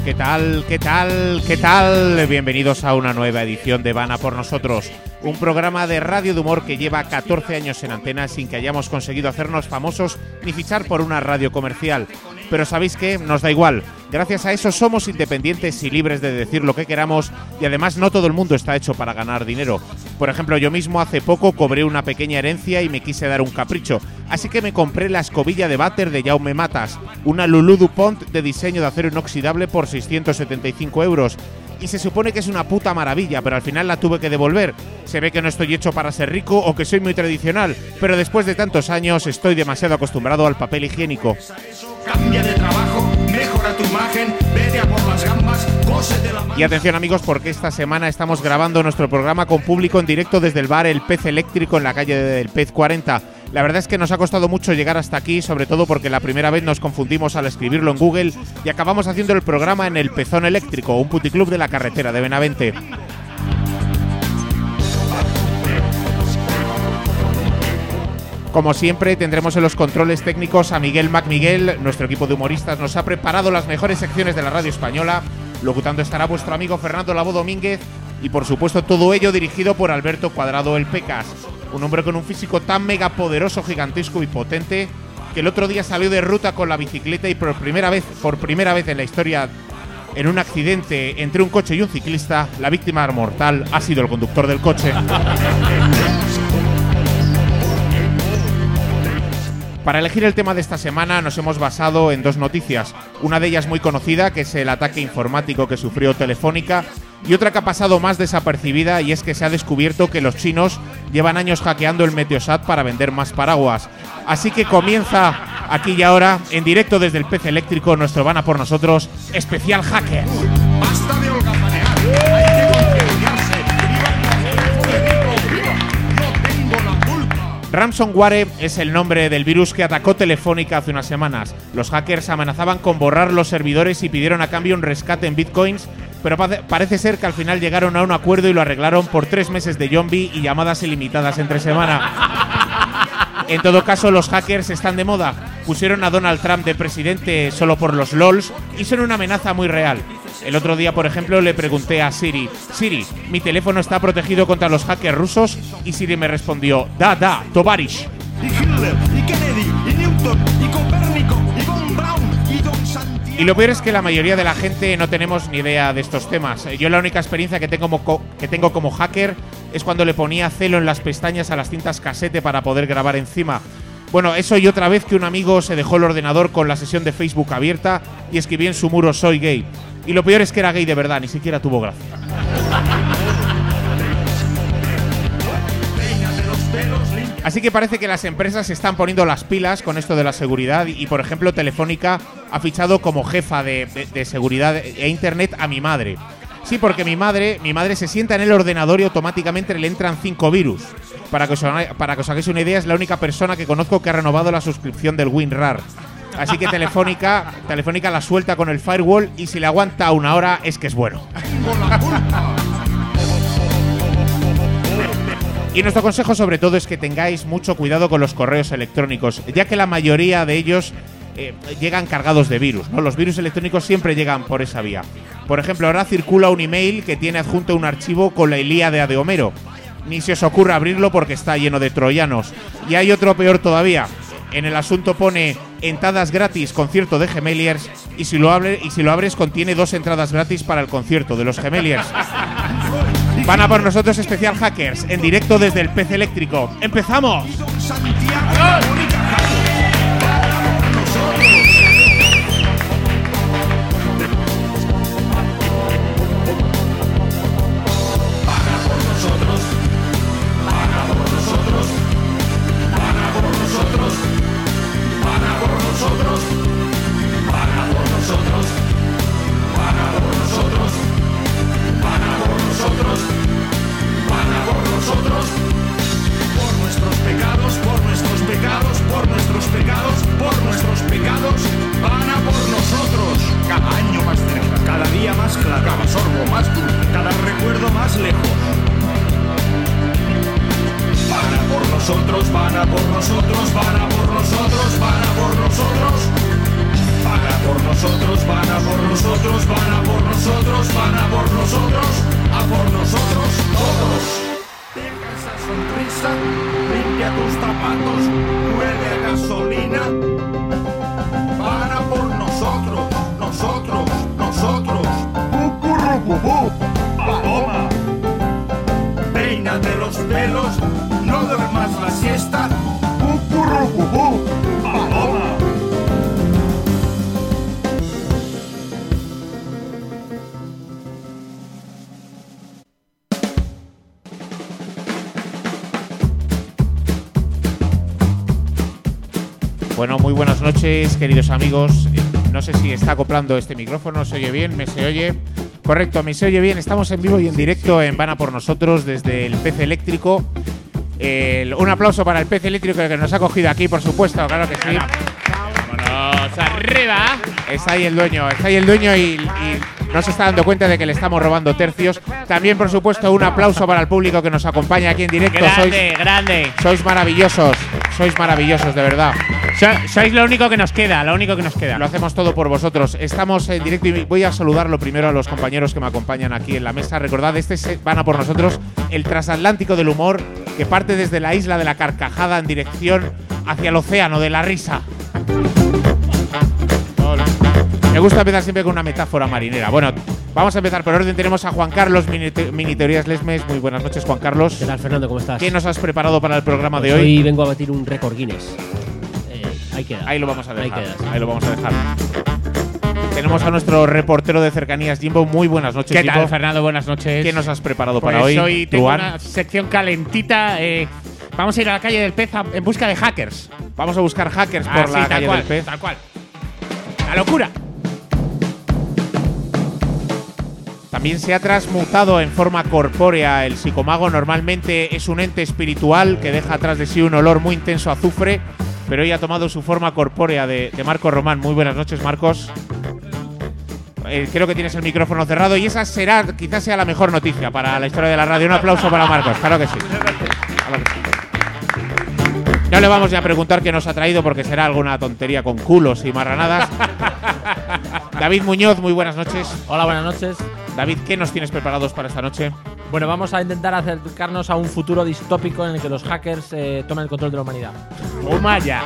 ¿Qué tal? ¿Qué tal? ¿Qué tal? Bienvenidos a una nueva edición de Van a por nosotros, un programa de radio de humor que lleva 14 años en antena sin que hayamos conseguido hacernos famosos ni fichar por una radio comercial. Pero ¿sabéis qué? Nos da igual. Gracias a eso somos independientes y libres de decir lo que queramos, y además no todo el mundo está hecho para ganar dinero. Por ejemplo, yo mismo hace poco cobré una pequeña herencia y me quise dar un capricho, así que me compré la escobilla de váter de Jaume Matas, una Lulu Dupont de diseño de acero inoxidable por 675 €. Y se supone que es una puta maravilla, pero al final la tuve que devolver. Se ve que no estoy hecho para ser rico o que soy muy tradicional, pero después de tantos años estoy demasiado acostumbrado al papel higiénico. Cambia de trabajo, mejora tu imagen, vete a por las gambas, cósete la mano. Y atención amigos, porque esta semana estamos grabando nuestro programa con público en directo desde el bar El Pez Eléctrico en la calle del Pez 40. La verdad es que nos ha costado mucho llegar hasta aquí, sobre todo porque la primera vez nos confundimos al escribirlo en Google y acabamos haciendo el programa en el Pezón Eléctrico, un puticlub de la carretera de Benavente. Como siempre, tendremos en los controles técnicos a Miguel MacMiguel. Nuestro equipo de humoristas nos ha preparado las mejores secciones de la radio española. Locutando estará vuestro amigo Fernando Labo Domínguez. Y por supuesto todo ello dirigido por Alberto Cuadrado el Pecas. Un hombre con un físico tan megapoderoso, gigantesco y potente que el otro día salió de ruta con la bicicleta y por primera vez en la historia, en un accidente entre un coche y un ciclista, la víctima mortal ha sido el conductor del coche. Para elegir el tema de esta semana nos hemos basado en dos noticias. Una de ellas muy conocida, que es el ataque informático que sufrió Telefónica, y otra que ha pasado más desapercibida, y es que se ha descubierto que los chinos llevan años hackeando el Meteosat para vender más paraguas. Así que comienza aquí y ahora, en directo desde el Pez Eléctrico, nuestro Van a por nosotros especial hacker. Basta de holgazanear, hay que concienciarse. No tengo la culpa. Ransomware es el nombre del virus que atacó Telefónica hace unas semanas. Los hackers amenazaban con borrar los servidores y pidieron a cambio un rescate en bitcoins, pero parece ser que al final llegaron a un acuerdo y lo arreglaron por 3 meses de zombie y llamadas ilimitadas entre semana. En todo caso, los hackers están de moda. Pusieron a Donald Trump de presidente solo por los LOLs y son una amenaza muy real. El otro día, por ejemplo, le pregunté a Siri: Siri, ¿mi teléfono está protegido contra los hackers rusos? Y Siri me respondió: da, tovarish. Y Hitler, y Kennedy, y Newton, y Copérnico, y Von Braun, y Don Santiago. Y lo peor es que la mayoría de la gente no tenemos ni idea de estos temas. Yo la única experiencia que tengo como hacker es cuando le ponía celo en las pestañas a las cintas casete para poder grabar encima. Bueno, eso y otra vez que un amigo se dejó el ordenador con la sesión de Facebook abierta y escribí en su muro: soy gay. Y lo peor es que era gay de verdad, ni siquiera tuvo gracia. Así que parece que las empresas se están poniendo las pilas con esto de la seguridad y, por ejemplo, Telefónica ha fichado como jefa de seguridad e internet a mi madre. Sí, porque mi madre se sienta en el ordenador y automáticamente le entran 5 virus. Para que os hagáis una idea, es la única persona que conozco que ha renovado la suscripción del WinRAR. Así que Telefónica la suelta con el firewall y si le aguanta una hora es que es bueno. Y nuestro consejo sobre todo es que tengáis mucho cuidado con los correos electrónicos, ya que la mayoría de ellos llegan cargados de virus, ¿no? Los virus electrónicos siempre llegan por esa vía. Por ejemplo, ahora circula un email que tiene adjunto un archivo con la Ilíada de Homero. Ni se os ocurra abrirlo porque está lleno de troyanos. Y hay otro peor todavía. En el asunto pone entradas gratis concierto de Gemeliers y si lo abres contiene 2 entradas gratis para el concierto de los Gemeliers. Van a por nosotros especial hackers en directo desde el Pez Eléctrico. ¡Empezamos! Van a por nosotros, van a por nosotros, van a por nosotros. Van a por nosotros, van a por nosotros, van a por nosotros, van a por nosotros, a por nosotros todos. Deja esa sonrisa, limpia tus zapatos, huele a gasolina. Van a por nosotros, nosotros, nosotros. Paloma. Peínate los pelos, no duermas la siesta. Paloma. Bueno, muy buenas noches, queridos amigos. No sé si está acoplando este micrófono, ¿se oye bien? ¿Me se oye? Correcto, me se oye bien. Estamos en vivo y en directo en Van a por nosotros desde el Pez Eléctrico. Un aplauso para el Pez Eléctrico que nos ha cogido aquí, por supuesto, claro que sí. ¡Vámonos arriba! Está ahí el dueño y no se está dando cuenta de que le estamos robando tercios. También, por supuesto, un aplauso para el público que nos acompaña aquí en directo. Grande. Sois maravillosos, de verdad. Sois lo único que nos queda, Lo hacemos todo por vosotros. Estamos en directo y voy a saludar lo primero a los compañeros que me acompañan aquí en la mesa. Recordad, Van a por nosotros, el transatlántico del humor que parte desde la isla de la Carcajada en dirección hacia el océano de la risa. Me gusta empezar siempre con una metáfora marinera. Bueno, vamos a empezar por orden. Tenemos a Juan Carlos, Mini Teorías Lesmes. Muy buenas noches, Juan Carlos. ¿Qué tal, Fernando? ¿Cómo estás? ¿Qué nos has preparado para el programa de hoy? hoy? Hoy vengo a batir un récord Guinness. Ahí lo vamos a dejar. Ahí lo vamos a dejar. Tenemos a nuestro reportero de cercanías, Jimbo. Muy buenas noches, Jimbo. ¿Qué tal, Fernando? Buenas noches. ¿Qué nos has preparado pues para hoy? Hoy tengo una sección calentita. Vamos a ir a la calle del Pez en busca de hackers. Vamos a buscar hackers por la calle del Pez. Tal cual. ¡La locura! También se ha transmutado en forma corpórea el psicomago. Normalmente es un ente espiritual que deja atrás de sí un olor muy intenso a azufre, pero hoy ha tomado su forma corpórea de Marcos Román. Muy buenas noches, Marcos. Creo que tienes el micrófono cerrado y esa quizás sea la mejor noticia para la historia de la radio. Un aplauso para Marcos, claro que sí. No le vamos ya a preguntar qué nos ha traído porque será alguna tontería con culos y marranadas. David Muñoz, muy buenas noches. Hola, buenas noches. David, ¿qué nos tienes preparados para esta noche? Bueno, vamos a intentar acercarnos a un futuro distópico en el que los hackers tomen el control de la humanidad. ¡Toma ya!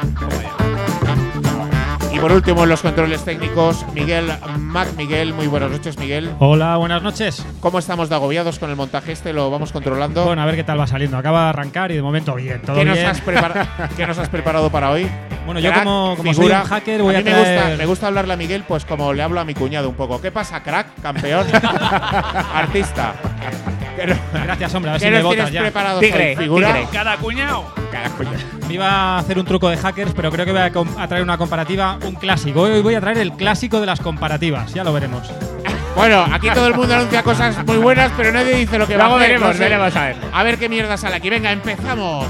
Y por último, en los controles técnicos, Miguel. Muy buenas noches, Miguel. Hola, buenas noches. ¿Cómo estamos de agobiados con el montaje este? ¿Lo vamos controlando? Bueno, a ver qué tal va saliendo. Acaba de arrancar y de momento bien, todo bien. ¿Qué nos has preparado para hoy? Bueno, yo como soy un hacker voy a traer… me gusta hablarle a Miguel pues como le hablo a mi cuñado un poco. ¿Qué pasa, crack? Campeón. Artista. Gracias, hombre. A ver si me votas ya. Tigre, figura. Cada cuñado. Me iba a hacer un truco de hackers, pero creo que voy a traer una comparativa, un clásico. Hoy voy a traer el clásico de las comparativas. Ya lo veremos. Bueno, aquí todo el mundo anuncia cosas muy buenas, pero nadie dice lo que va a hacer. Veremos a ver. A ver qué mierda sale aquí. Venga, empezamos.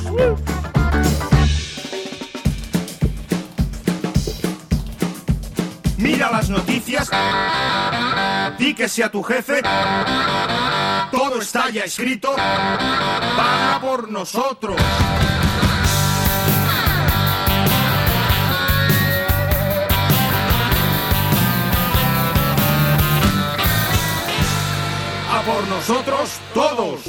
Mira las noticias, di que sea tu jefe, todo está ya escrito, van a por nosotros. A por nosotros todos.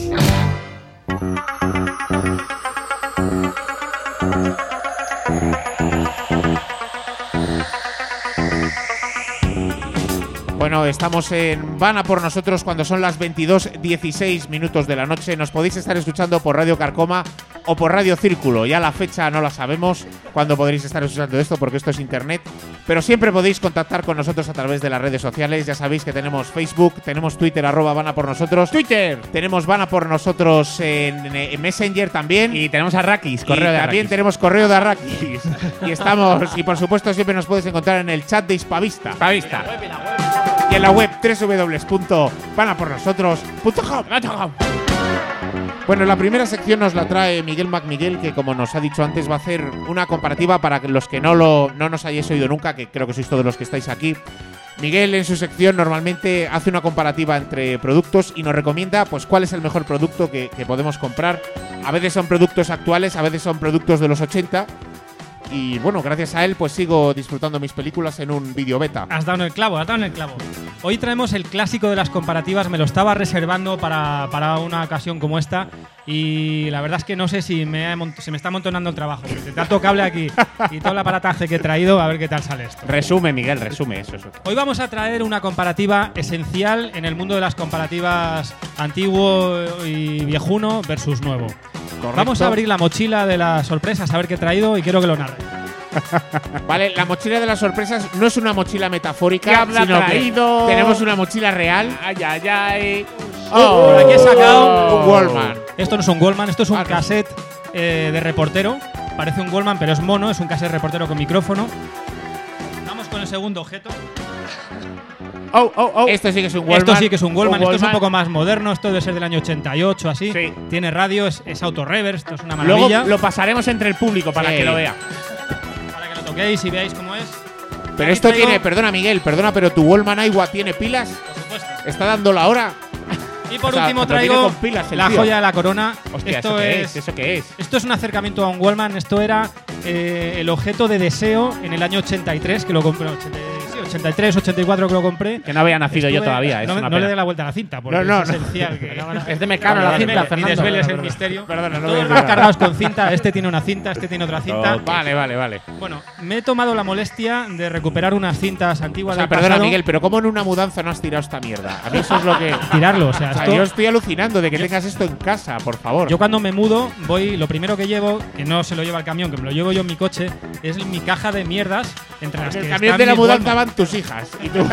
Bueno, estamos en Van a por nosotros cuando son las 22:16 minutos de la noche. Nos podéis estar escuchando por Radio Carcoma o por Radio Círculo. Ya la fecha no la sabemos cuándo podréis estar escuchando esto porque esto es internet. Pero siempre podéis contactar con nosotros a través de las redes sociales. Ya sabéis que tenemos Facebook, tenemos Twitter, @Van a por nosotros. Twitter. Tenemos Van a por nosotros en Messenger también. Y tenemos a Arrakis, correo de Arrakis. También tenemos correo de Arrakis. y por supuesto siempre nos puedes encontrar en el chat de Hispavista. Y en la web www.vanapornosotros.com. Bueno, la primera sección nos la trae Miguel MacMiguel, que como nos ha dicho antes va a hacer una comparativa para los que no nos hayáis oído nunca, que creo que sois todos los que estáis aquí. Miguel en su sección normalmente hace una comparativa entre productos y nos recomienda pues cuál es el mejor producto que podemos comprar. A veces son productos actuales, a veces son productos de los 80. y bueno, gracias a él pues sigo disfrutando mis películas en un vídeo beta. Has dado en el clavo, has dado en el clavo. Hoy traemos el clásico de las comparativas, me lo estaba reservando para una ocasión como esta y la verdad es que no sé si se me está amontonando el trabajo. De tanto cable aquí y todo el aparataje que he traído, a ver qué tal sale esto. Resume, Miguel, resume eso. Hoy vamos a traer una comparativa esencial en el mundo de las comparativas antiguo y viejuno versus nuevo. Correcto. Vamos a abrir la mochila de las sorpresas, a ver qué he traído y quiero que lo narre. Vale, la mochila de las sorpresas no es una mochila metafórica, ¿Qué habrá sino traído? que tenemos una mochila real. Ay, ay, ay. Por aquí he sacado un Wallman. Esto no es un Wallman, esto es un Ah, no. cassette de reportero. Parece un Wallman, pero es mono, es un cassette reportero con micrófono. Vamos con el segundo objeto. Esto sí que es un Wallman. Esto sí que es un Wallman, esto es un Wallman. poco más moderno, esto debe ser del año 88, así. Sí. Tiene radio, es auto-reverse, esto es una Luego maravilla. lo pasaremos entre el público para Sí. que lo vea. Para que lo toquéis y veáis cómo es. Pero Aquí esto traigo- tiene, perdona Miguel, perdona, pero tu Wallman Aiwa tiene pilas. Por supuesto. ¿Está dando la hora? Y por O sea, último lo tiene traigo con pilas el la tío. joya de la corona. Hostia, esto ¿eso qué es, ¿Eso qué es? Esto es un acercamiento a un Wallman. Esto era el objeto de deseo en el año 83, que lo compré. 83, 84 que lo compré. Que no había nacido yo Estuve- todavía. No, Es una no le pena. dé la vuelta a la cinta, porque No, es no. esencial. Que Es de Mecano la Ni cinta, Fernando. desveles el misterio. Perdona, no Todos voy a van decir nada. cargados con cinta. Este tiene una cinta, este tiene otra cinta. Oh, Vale. Bueno, me he tomado la molestia de recuperar unas cintas O antiguas sea, del perdona pasado. Miguel, pero ¿cómo en una mudanza no has tirado esta mierda? A mí eso es lo que… Tirarlo, o sea, O sea, esto- yo estoy alucinando de que tengas esto en casa, por favor. Yo cuando me mudo, lo primero que llevo, que no se lo lleva el camión, que me lo llevo yo en mi coche, es mi caja de mierdas entre las en el que camión están de la mis mudanza Wallman. van tus hijas. Y tú,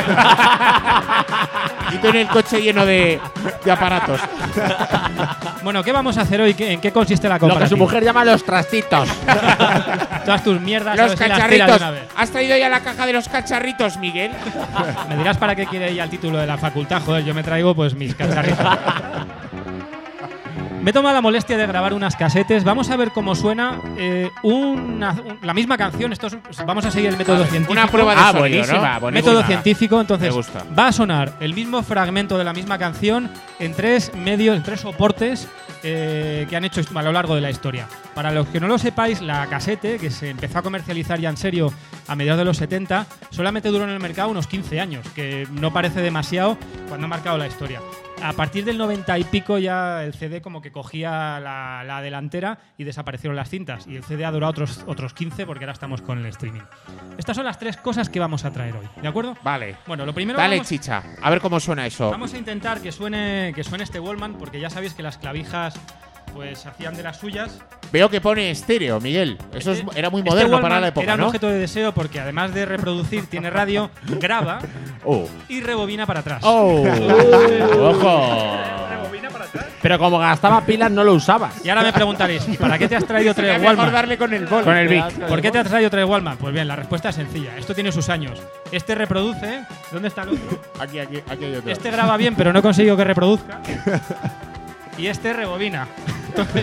y tú en el coche lleno de aparatos. Bueno, ¿qué vamos a hacer hoy? ¿En qué consiste la Lo que comparativa? su mujer llama los trastitos. Todas tus mierdas, a Los ver si las tiras cacharritos. de una vez. ¿Has traído ya la caja de los cacharritos, Miguel? Me dirás para qué quiere ella el título de la facultad, joder, yo me traigo pues mis cacharritos. Me he tomado la molestia de grabar unas casetes. Vamos a ver cómo suena la misma canción. Vamos a seguir el método científico. Una prueba de sonido, buenísima, ¿no? buenísima. Método científico, entonces Me gusta. va a sonar el mismo fragmento de la misma canción en tres soportes que han hecho a lo largo de la historia. Para los que no lo sepáis, la casete, que se empezó a comercializar ya en serio a mediados de los 70, solamente duró en el mercado unos 15 años, que no parece demasiado cuando ha marcado la historia. A partir del 90 y pico ya el CD como que cogía la delantera y desaparecieron las cintas. Y el CD ha durado otros 15 porque ahora estamos con el streaming. Estas son las tres cosas que vamos a traer hoy, ¿de acuerdo? Vale. Bueno, lo primero Dale, vamos, chicha. A ver cómo suena eso. vamos a intentar que suene este Wallman, porque ya sabéis que las clavijas pues hacían de las suyas. Veo que pone estéreo, Miguel. Eso era muy moderno Wallman para la época, era un ¿no? objeto de deseo porque además de reproducir tiene radio, graba Oh. y rebobina para atrás. ¡Ojo! Pero como gastaba pilas, no lo usabas. Y ahora me preguntaréis, ¿y para qué te has traído Sería tres mejor Wallman? darle con el bol. Con el Vic. ¿Por qué te has traído tres Wallman? Pues bien, la respuesta es sencilla. Esto tiene sus años. Este reproduce. ¿Dónde está el otro? Aquí hay otro. Este graba bien, pero no consigo que reproduzca. Y este rebobina. Entonces,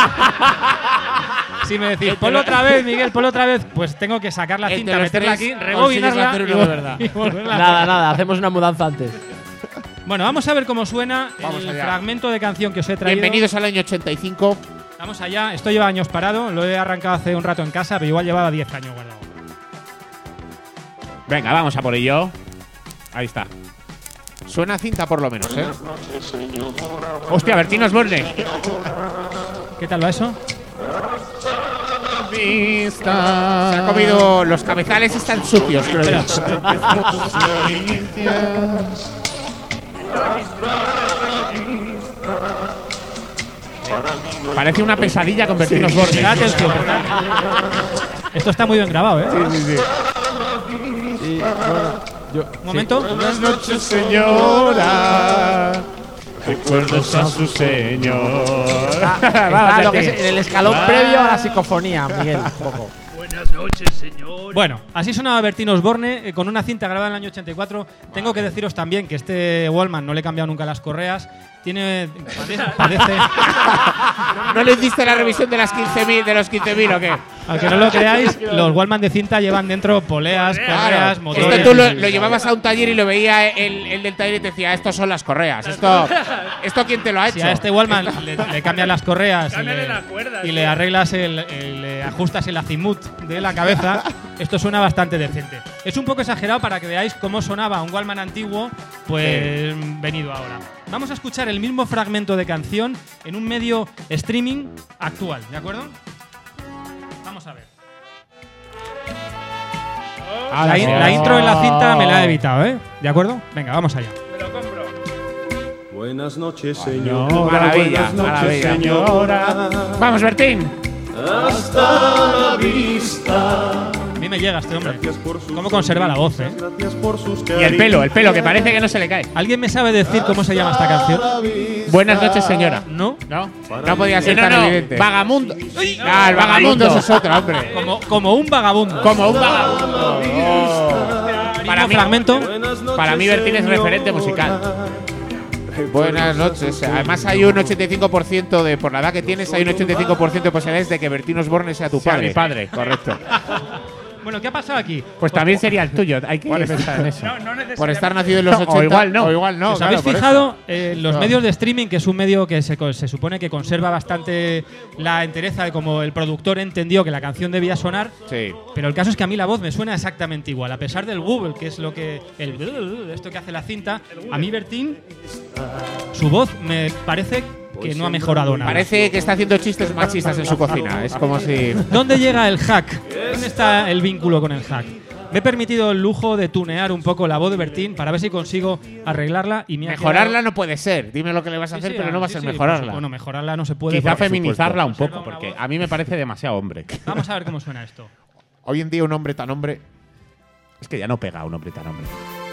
si me decís, ponlo otra vez, Miguel, ponlo otra vez, pues tengo que sacar la Entre cinta, los meterla tres aquí, rebobinarla consigues hacer y, uno de verdad. y volverla a Nada, hacemos una mudanza antes. Bueno, vamos a ver cómo suena Vamos el allá. fragmento de canción que os he traído. Bienvenidos al año 85. Vamos allá. Esto lleva años parado. Lo he arrancado hace un rato en casa, pero igual llevaba 10 años guardado. Venga, vamos a por ello. Ahí está. Suena a cinta por lo menos, ¿eh? Hostia, Bertín Osborne. ¿Qué tal va eso? Se ha comido… Los cabezales están sucios, creo yo. Parece una pesadilla con Bertín Osborne. Prestad atención, prestad. Esto está muy bien grabado, ¿eh? Un momento. Buenas noches, señora. Recuerdos a su señor. Está lo que es en el escalón previo a la psicofonía, Miguel. Un poco. Bueno, así sonaba Bertín Osborne con una cinta grabada en el año 84. Tengo que deciros también que este Wallman no le he cambiado nunca las correas. padece. ¿No le hiciste la revisión de los 15.000 o qué? Aunque no lo creáis, los Wallman de cinta llevan dentro poleas, correas, motores. Esto tú lo llevabas a un taller y lo veía el del taller y te decía, estos son las correas. ¿Esto quién te lo ha hecho? Si a este Wallman le cambias las correas y le arreglas le ajustas el azimut de la cabeza, esto suena bastante decente. Es un poco exagerado para que veáis cómo sonaba un Wallman antiguo, pues venido ahora. Vamos a escuchar el mismo fragmento de canción en un medio streaming actual, ¿de acuerdo? Vamos a ver. La intro en la cinta me la he evitado, ¿eh? ¿De acuerdo? Venga, vamos allá. Buenas noches, señor. Maravilla, Buenas noches, maravilla. señora. Vamos, Bertín. Hasta la vista. A mí me llega este hombre. ¿Cómo conserva la voz, eh? Gracias por sus Y el pelo, que parece que no se le cae. ¿Alguien me sabe decir cómo se llama esta canción? Buenas noches, señora. ¿No? ¿No? No podía ser tan evidente. Vagamundo. Ah, el vagamundo ese es otro, hombre. Como un vagabundo. Como un vagabundo. Para mí, fragmento. Para mí Bertín es referente musical. Buenas noches. Además hay un 85% de, por la edad que tienes, hay un 85% de posibilidades de que Bertín Osborne sea tu padre. Mi padre. Correcto. Bueno, ¿qué ha pasado aquí? Pues también sería el tuyo. Hay que pensar en eso. Por estar nacido en los 80. O igual no. O igual no. ¿Os claro, habéis por fijado eso. en los medios de streaming, que es un medio que se supone que conserva bastante la entereza de cómo el productor entendió que la canción debía sonar? Sí. Pero el caso es que a mí la voz me suena exactamente igual. A pesar del Google, que es lo que esto que hace la cinta, a mí Bertín, su voz me parece que no ha mejorado nada. Parece que está haciendo chistes machistas en su cocina. Es como si… ¿Dónde llega el hack? ¿Dónde está el vínculo con el hack? Me he permitido el lujo de tunear un poco la voz de Bertín para ver si consigo arreglarla y me ha Mejorarla quedado… no puede ser. Dime lo que le vas a Sí, hacer, sí, pero no va a sí, ser sí, mejorarla. Bueno, mejorarla no se puede. Quizá por feminizarla un supuesto. poco, porque a mí me parece demasiado hombre. Vamos a ver cómo suena esto. Hoy en día un hombre tan hombre… Es que ya no pega un hombre tan hombre.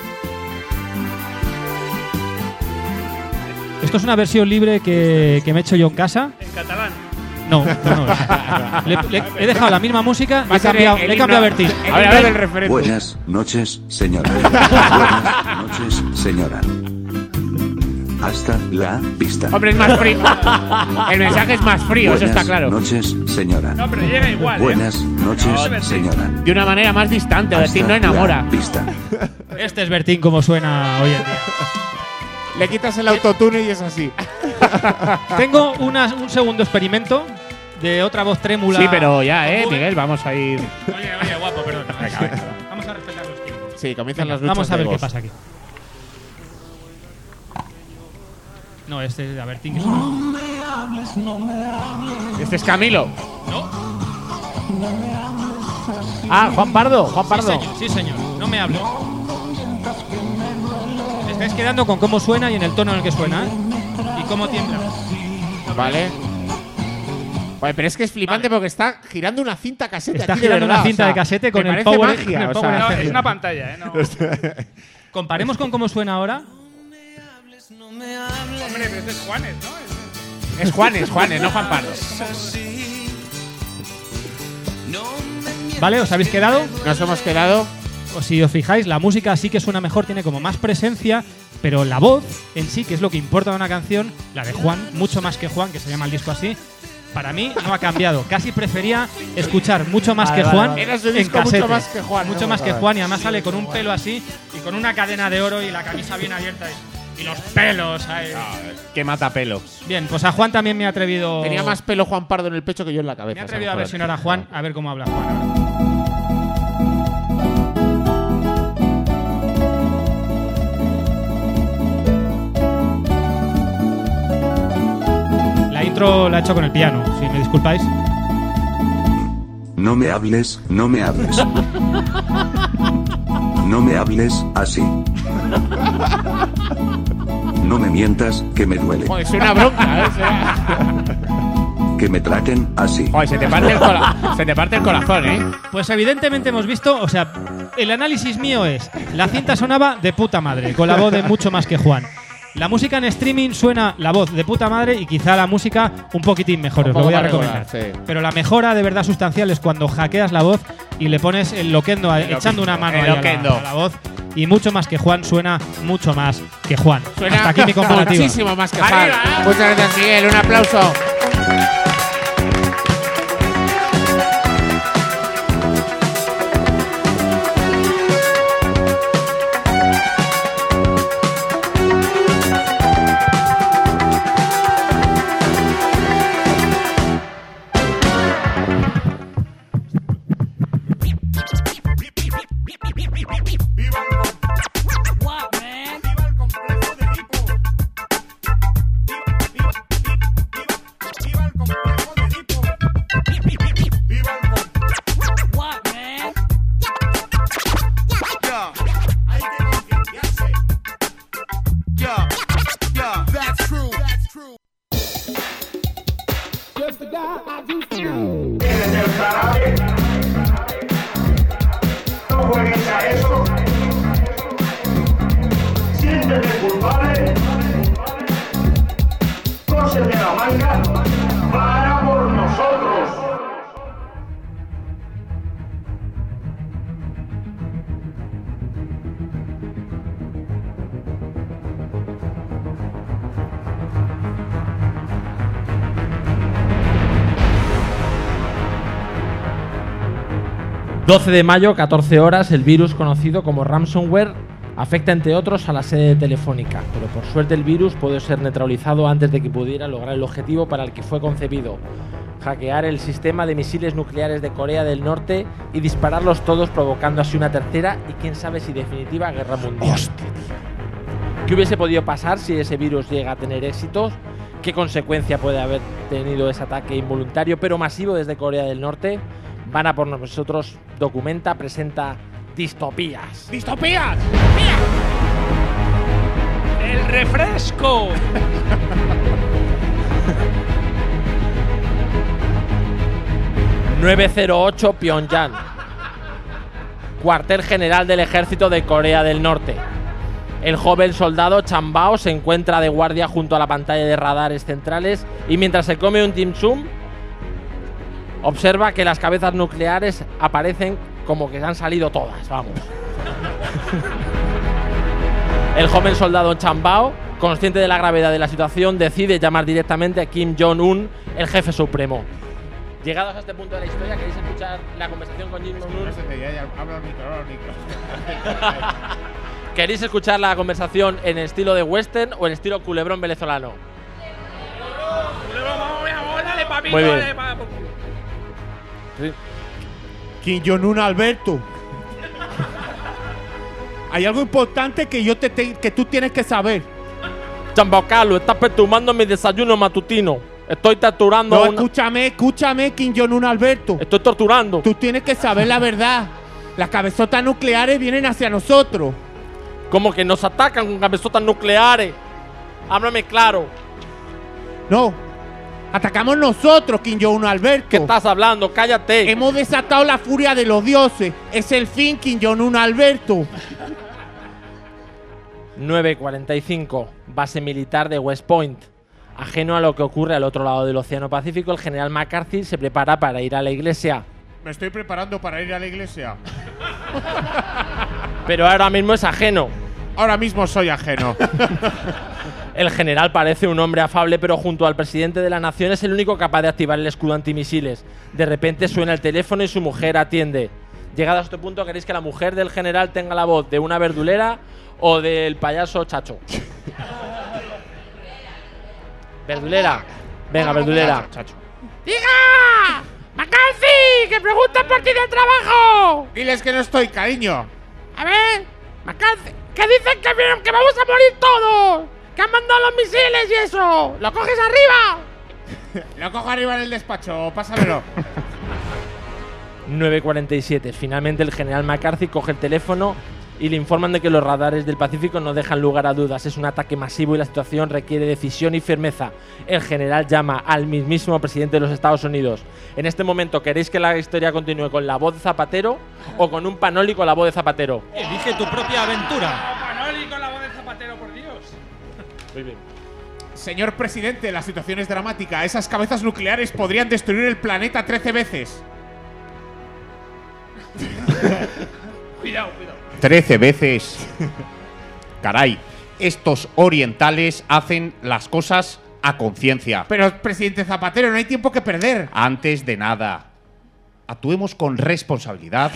Esto es una versión libre que me he hecho yo en casa. En catalán. No. He dejado la misma música y le he cambiado a Bertín. A ver, el referente. Buenas noches, señora. Buenas noches, señora. Hasta la vista. Hombre, es más frío. El mensaje es más frío, eso está claro. Buenas noches, señora. No, pero llega igual. Buenas noches, señora. De una manera más distante, Bertín Hasta no enamora. la vista. Este es Bertín como suena hoy en día. Le quitas el autotune y es así. Tengo un segundo experimento de otra voz trémula. Sí, pero ya, Miguel, vamos a ir. Oye, guapo, perdón. Vamos a respetar los tiempos. Sí, comienzan Venga, las luchas vamos a ver de qué egos. pasa aquí. No, este es de Bertín. Este es Camilo. Ah, Juan Pardo. Sí, señor. No me hable. Me estáis quedando con cómo suena y en el tono en el que suena, ¿eh? Y cómo tiembla. Vale. Oye, pero es que es flipante porque está girando una cinta casete. Está aquí de girando verdad, una cinta o sea, de casete con me el parece power. magia, con el o sea, power No, effect. es una pantalla, No. Comparemos con cómo suena ahora. Hombre, pero este es Juanes, ¿no? Es Juanes, no Juan Pardo. ¿Vale? ¿Os habéis quedado? Nos hemos quedado. O si os fijáis, la música sí que suena mejor, tiene como más presencia, pero la voz en sí, que es lo que importa de una canción, la de Juan, mucho más que Juan, que se llama el disco así, para mí no ha cambiado. Casi prefería escuchar mucho más que Juan Era su en disco casete. mucho más que Juan. Mucho ¿no? más que Juan, y además sale con un pelo así y con una cadena de oro y la camisa bien abierta y los pelos ahí. Que mata pelo. Bien, pues a Juan también me he atrevido. Tenía más pelo Juan Pardo en el pecho que yo en la cabeza. Me he atrevido a San Juan. versionar a Juan, a ver cómo habla Juan ahora. La intro la he hecho con el piano, si me disculpáis. No me hables, no me hables. No me hables así. No me mientas, que me duele. Joder, es una bronca, Que me traten así. Joder, se te parte el corazón, ¿eh? Pues evidentemente hemos visto, o sea, el análisis mío es, la cinta sonaba de puta madre, con la voz de mucho más que Juan. La música en streaming suena la voz de puta madre y quizá la música un poquitín mejor, os lo voy a recomendar. Sí. Pero la mejora de verdad sustancial es cuando hackeas la voz y le pones el loquendo, echando una mano el ahí loquendo. a la voz. y mucho más que Juan suena mucho más que Juan. Suena Hasta aquí mi comparativa. muchísimo más que Juan. Arriba, Muchas gracias, Miguel. Un aplauso. Tienes el jarabe. No juegues a eso. Siéntete culpable. Cósete la manga. Para por nosotros. ...12 de mayo, 14 horas, el virus conocido como ransomware afecta entre otros a la sede de Telefónica, pero por suerte el virus pudo ser neutralizado antes de que pudiera lograr el objetivo para el que fue concebido: hackear el sistema de misiles nucleares de Corea del Norte y dispararlos todos, provocando así una tercera y quién sabe si definitiva guerra mundial. ¡Hostia! ¿Qué hubiese podido pasar si ese virus llega a tener éxitos? ¿Qué consecuencia puede haber tenido ese ataque involuntario pero masivo desde Corea del Norte? Van a por nosotros, documenta, presenta Distopías. ¡Distopías! ¡Mira! ¡El refresco! ...908 Pyongyang, cuartel general del ejército de Corea del Norte. El joven soldado Chambao se encuentra de guardia junto a la pantalla de radares centrales y mientras se come un dim sum observa que las cabezas nucleares aparecen como que han salido todas, vamos. El joven soldado Chambao, consciente de la gravedad de la situación, decide llamar directamente a Kim Jong-un, el jefe supremo. Llegados a este punto de la historia, ¿queréis escuchar la conversación con Kim Jong-un? ¿Queréis escuchar la conversación en estilo de western o en estilo culebrón venezolano? Muy bien. Kim Jong-un Alberto. Hay algo importante que tú tienes que saber. Chambao Carlos, estás perturbando mi desayuno matutino. Estoy torturando. No, escúchame, Kim Jong-un Alberto. Estoy torturando. Tú tienes que saber la verdad. Las cabezotas nucleares vienen hacia nosotros. ¿Cómo que nos atacan con cabezotas nucleares? Háblame claro. No. Atacamos nosotros, Kim Jong-un Alberto. ¿Qué estás hablando? Cállate. Hemos desatado la furia de los dioses. Es el fin, Kim Jong-un Alberto. 9:45, base militar de West Point. Ajeno a lo que ocurre al otro lado del Océano Pacífico, el general McCarthy se prepara para ir a la iglesia. Me estoy preparando para ir a la iglesia. Pero ahora mismo es ajeno. Ahora mismo soy ajeno. El general parece un hombre afable, pero junto al presidente de la nación es el único capaz de activar el escudo antimisiles. De repente suena el teléfono y su mujer atiende. Llegado a este punto, ¿queréis que la mujer del general tenga la voz de una verdulera o del payaso Chacho? Verdulera. Venga, verdulera. Chacho. ¡Diga! ¡McCarthy! ¡Que preguntan por ti del trabajo! Diles que no estoy, cariño. A ver, McCarthy, que dicen que vamos a morir todos. Que han mandado los misiles y eso. ¿Lo coges arriba? Lo cojo arriba en el despacho, pásamelo. 9:47. Finalmente el general McCarthy coge el teléfono y le informan de que los radares del Pacífico no dejan lugar a dudas. Es un ataque masivo y la situación requiere decisión y firmeza. El general llama al mismísimo presidente de los Estados Unidos. En este momento, ¿queréis que la historia continúe con la voz de Zapatero o con un Panoli con la voz de Zapatero? Elige tu propia aventura. Manoli con la voz de Zapatero, por Dios. Muy bien. Señor presidente, la situación es dramática. Esas cabezas nucleares podrían destruir el planeta 13 veces. Cuidado. 13 veces. Caray, estos orientales hacen las cosas a conciencia. Pero, presidente Zapatero, no hay tiempo que perder. Antes de nada, actuemos con responsabilidad.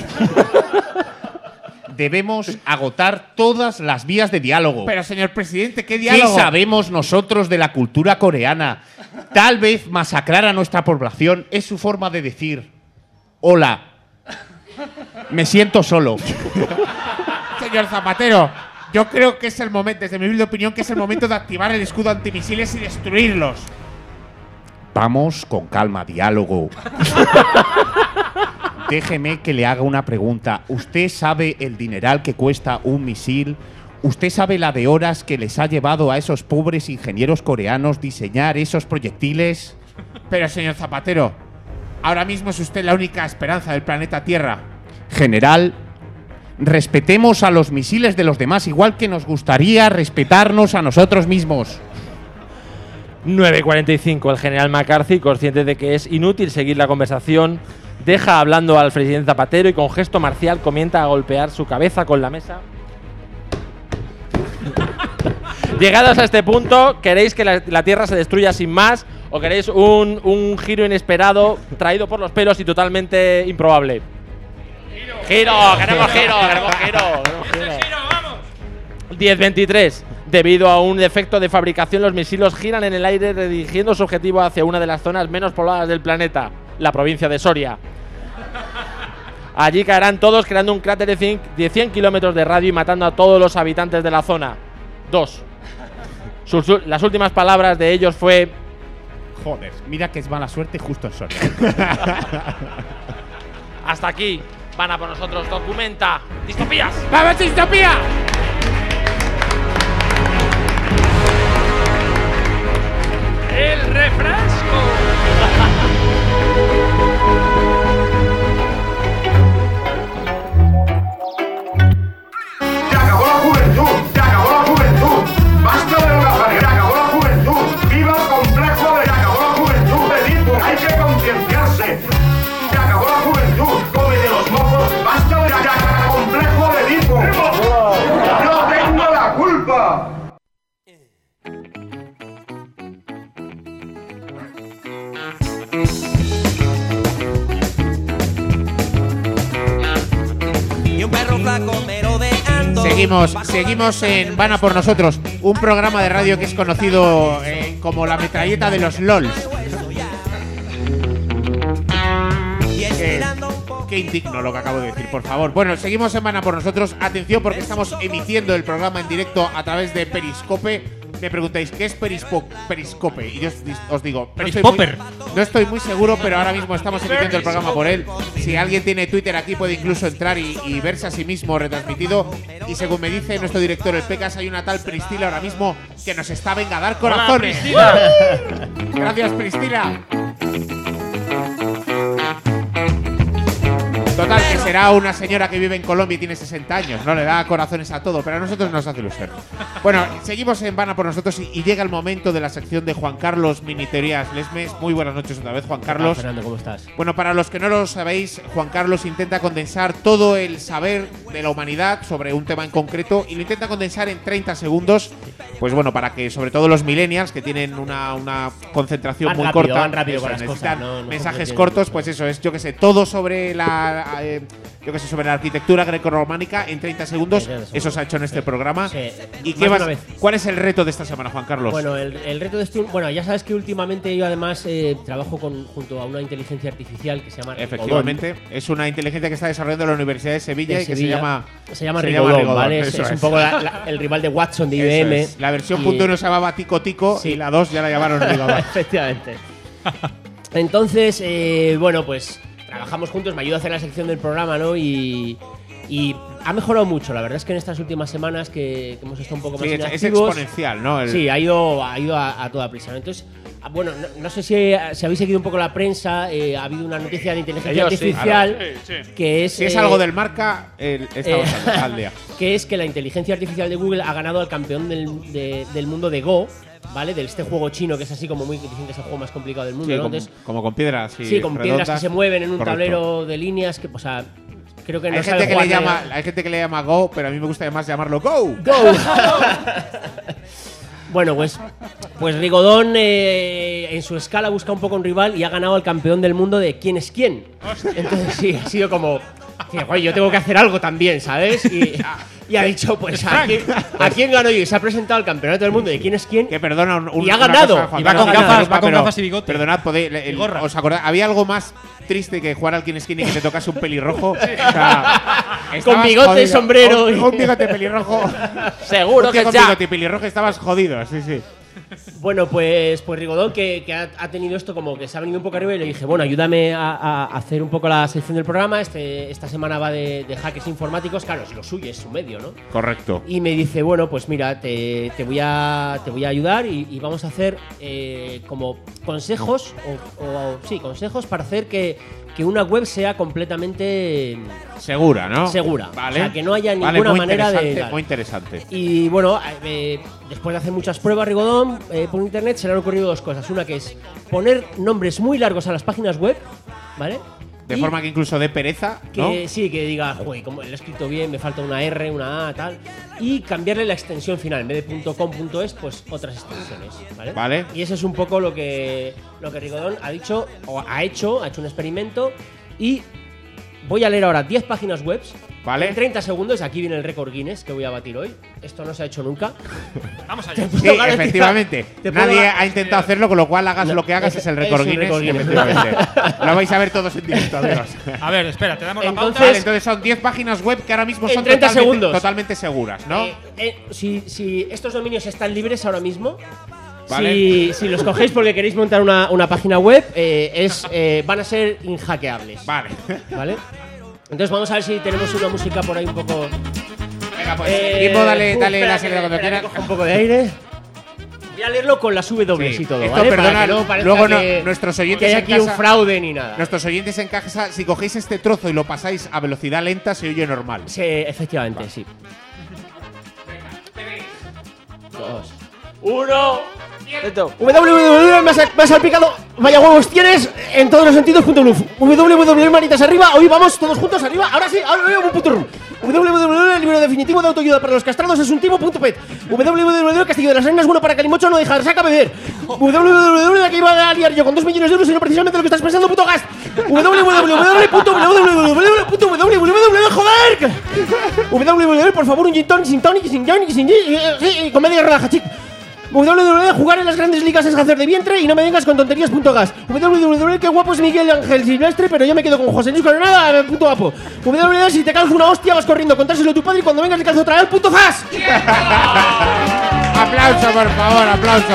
Debemos agotar todas las vías de diálogo. Pero, señor presidente, ¿qué ¿Qué diálogo? sabemos nosotros de la cultura coreana? Tal vez masacrar a nuestra población es su forma de decir: hola, me siento solo. Señor Zapatero, yo creo que es el momento, desde mi humilde opinión, que es el momento de activar el escudo antimisiles y destruirlos. Vamos con calma, diálogo. Déjeme que le haga una pregunta. ¿Usted sabe el dineral que cuesta un misil? ¿Usted sabe la de horas que les ha llevado a esos pobres ingenieros coreanos diseñar esos proyectiles? Pero, señor Zapatero, ahora mismo es usted la única esperanza del planeta Tierra. General, respetemos a los misiles de los demás igual que nos gustaría respetarnos a nosotros mismos. 9:45. El general McCarthy, consciente de que es inútil seguir la conversación, deja hablando al presidente Zapatero y con gesto marcial comienza a golpear su cabeza con la mesa. Llegados a este punto, ¿queréis que la Tierra se destruya sin más o queréis un giro inesperado, traído por los pelos y totalmente improbable? ¡Giro! ¡Queremos giro! ¡Queremos giro! 10:23. Debido a un defecto de fabricación, los misiles giran en el aire redirigiendo su objetivo hacia una de las zonas menos pobladas del planeta, la provincia de Soria. Allí caerán todos, creando un cráter de 100 kilómetros de radio y matando a todos los habitantes de la zona. 2. Las últimas palabras de ellos fue: Joder, mira que es mala suerte justo en Soria. hasta aquí, van a por nosotros, documenta distopías. ¡Vamos, distopía! El refresco. ¡Se acabó la juventud! ¡Se acabó la juventud! ¡Basta de holgazanería! ¡Se acabó la juventud! ¡Viva el complejo de ¡se acabó la juventud! ¡Edipo! ¡Hay que concienciarse! ¡Se acabó la juventud! ¡Come de los mocos! ¡Basta de complejo de Edipo! ¡Yo tengo la culpa! Seguimos en Van a por nosotros, un programa de radio que es conocido como la metralleta de los LOLs. Qué indigno lo que acabo de decir, por favor. Bueno, seguimos en Van a por nosotros. Atención, porque estamos emitiendo el programa en directo a través de Periscope. Me preguntáis, ¿qué es Periscope? Y yo os digo, no estoy muy seguro, pero ahora mismo estamos emitiendo el programa por él. Si alguien tiene Twitter aquí puede incluso entrar y verse a sí mismo retransmitido. Y según me dice nuestro director, el Pecas, hay una tal Priscila ahora mismo que nos está, venga, a dar corazones. Gracias, Priscila. Total, que será una señora que vive en Colombia y tiene 60 años, ¿no? Le da corazones a todo, pero a nosotros nos hace ilusión. Bueno, seguimos en Van a por nosotros y llega el momento de la sección de Juan Carlos Mini Teorías Lesmes. Muy buenas noches otra vez, Juan Carlos. Hola, Fernando, ¿cómo estás? Bueno, para los que no lo sabéis, Juan Carlos intenta condensar todo el saber de la humanidad sobre un tema en concreto y lo intenta condensar en 30 segundos. Pues bueno, para que sobre todo los millennials, que tienen una concentración muy corta, van rápido con las necesitan cosas, no mensajes cortos, pues eso es, yo que sé, todo sobre sobre la arquitectura grecorrománica en 30 segundos. Eso se ha hecho en este programa. Sí. ¿Y qué vas, cuál es el reto de esta semana, Juan Carlos? Bueno, el reto de este… Bueno, ya sabes que últimamente yo además trabajo junto a una inteligencia artificial que se llama Efectivamente, Rigodon. Es una inteligencia que está desarrollando la Universidad de Sevilla y que se llama Rigodon, ¿vale? Es un poco el rival de Watson de IBM. Es. La versión .1 se llamaba Tico Tico y la 2 ya la llamaron Rigodon. Efectivamente. Entonces, bueno, pues trabajamos juntos, me ayuda a hacer la sección del programa, ¿no? Y ha mejorado mucho, la verdad es que en estas últimas semanas que hemos estado un poco más inactivos, es exponencial, ¿no? Sí, ha ido a toda prisa, ¿no? Entonces, bueno, no sé si habéis seguido un poco la prensa, ha habido una noticia de inteligencia artificial que es… Si es algo del marca, estamos al día. Que es que la inteligencia artificial de Google ha ganado al campeón del mundo de Go, ¿vale? De este juego chino que es así como muy… Dicen que es el juego más complicado del mundo, Sí, ¿no? como con piedras. Sí, con piedras que se mueven en un tablero de líneas que, o sea… creo que no hay sabe gente que le jugar llama, hay gente que le llama Go, pero a mí me gusta más llamarlo Go. ¡Go! Bueno, pues Rigodón en su escala busca un poco un rival y ha ganado al campeón del mundo de quién es quién. Entonces sí, ha sido como, oye, yo tengo que hacer algo también, ¿sabes? Y ha dicho, pues, ¿a quién gano yo? Y se ha presentado al campeonato del mundo de quién es quién. Que perdona, y ha ganado. Cosa, Juan Y va Carlos, con pero gafas y bigote. Perdonad, Y gorra. ¿os acordáis? ¿Había algo más triste que jugar al quién es quién y que te tocase un pelirrojo? O sea, con bigote, sombrero. Un bigote pelirrojo. Seguro que con ya. bigote y pelirrojo estabas jodido, sí. Bueno, pues Rigodón, que ha tenido esto como que se ha venido un poco arriba y le dije, bueno, ayúdame a hacer un poco la sección del programa. Esta semana va de hackers informáticos. Claro, es lo suyo, es su medio, ¿no? Correcto. Y me dice, bueno, pues mira, te voy a ayudar y vamos a hacer como consejos, consejos para hacer que una web sea completamente segura, ¿no? Segura. Vale. O sea, que no haya ninguna manera de... Muy interesante. Y bueno, después de hacer muchas pruebas, Rigodón, por internet se le han ocurrido dos cosas. Una que es poner nombres muy largos a las páginas web, ¿vale? De forma que incluso dé pereza, ¿no? Sí, que diga, joder, como lo he escrito bien, me falta una R, una A, tal. Y cambiarle la extensión final. En vez de .com.es, pues otras extensiones, ¿vale? Vale. Y eso es un poco lo que Rigodón ha dicho, o ha hecho un experimento. Y voy a leer ahora 10 páginas web. Vale. En 30 segundos, aquí viene el récord Guinness que voy a batir hoy. Esto no se ha hecho nunca. Vamos allá. Sí, efectivamente. Nadie ha intentado hacerlo, con lo cual hagas lo que hagas es el récord Guinness. Efectivamente. Lo vais a ver todos en directo, amigos. A ver, espera, te damos la pauta. Vale, entonces son 10 páginas web que ahora mismo son 30 segundos. totalmente seguras, ¿no? Si estos dominios están libres ahora mismo, vale. si los cogéis porque queréis montar una página web, van a ser inhackeables. Vale. Entonces vamos a ver si tenemos una música por ahí un poco... Venga, pues Timbo, dale la salida cuando quieras. Coja un poco de aire. Voy a leerlo con las W y todo, esto, ¿vale? perdona, luego nuestros oyentes que hay en aquí casa, un fraude ni nada. Nuestros oyentes en casa, si cogéis este trozo y lo pasáis a velocidad lenta, se oye normal. Sí, efectivamente, sí. 2, 1. www, me has salpicado. Vaya huevos tienes en todos los sentidos. www, manitas arriba. Hoy vamos todos juntos arriba. Ahora sí, ahora un puto. www, el libro definitivo de autoayuda para los castrados es un tipo.pet. www, Castillo de las Arenas, bueno para Calimocho no dejar, saca beber. www, la que iba a liar yo con 2 millones de euros y no precisamente lo que estás pensando, puto gas. www, por favor, un gin tonic, sin tonic, sin comedia relaja, chic. Jugar en las grandes ligas es hacer de vientre y no me vengas con tonterías.gas. Qué guapo es Miguel Ángel Silvestre, pero yo me quedo con José Luis Coronada, puto guapo. Si te calzo una hostia vas corriendo, contárselo a tu padre y cuando vengas le calzo otra vez, puto zas. Aplauso, por favor, aplauso.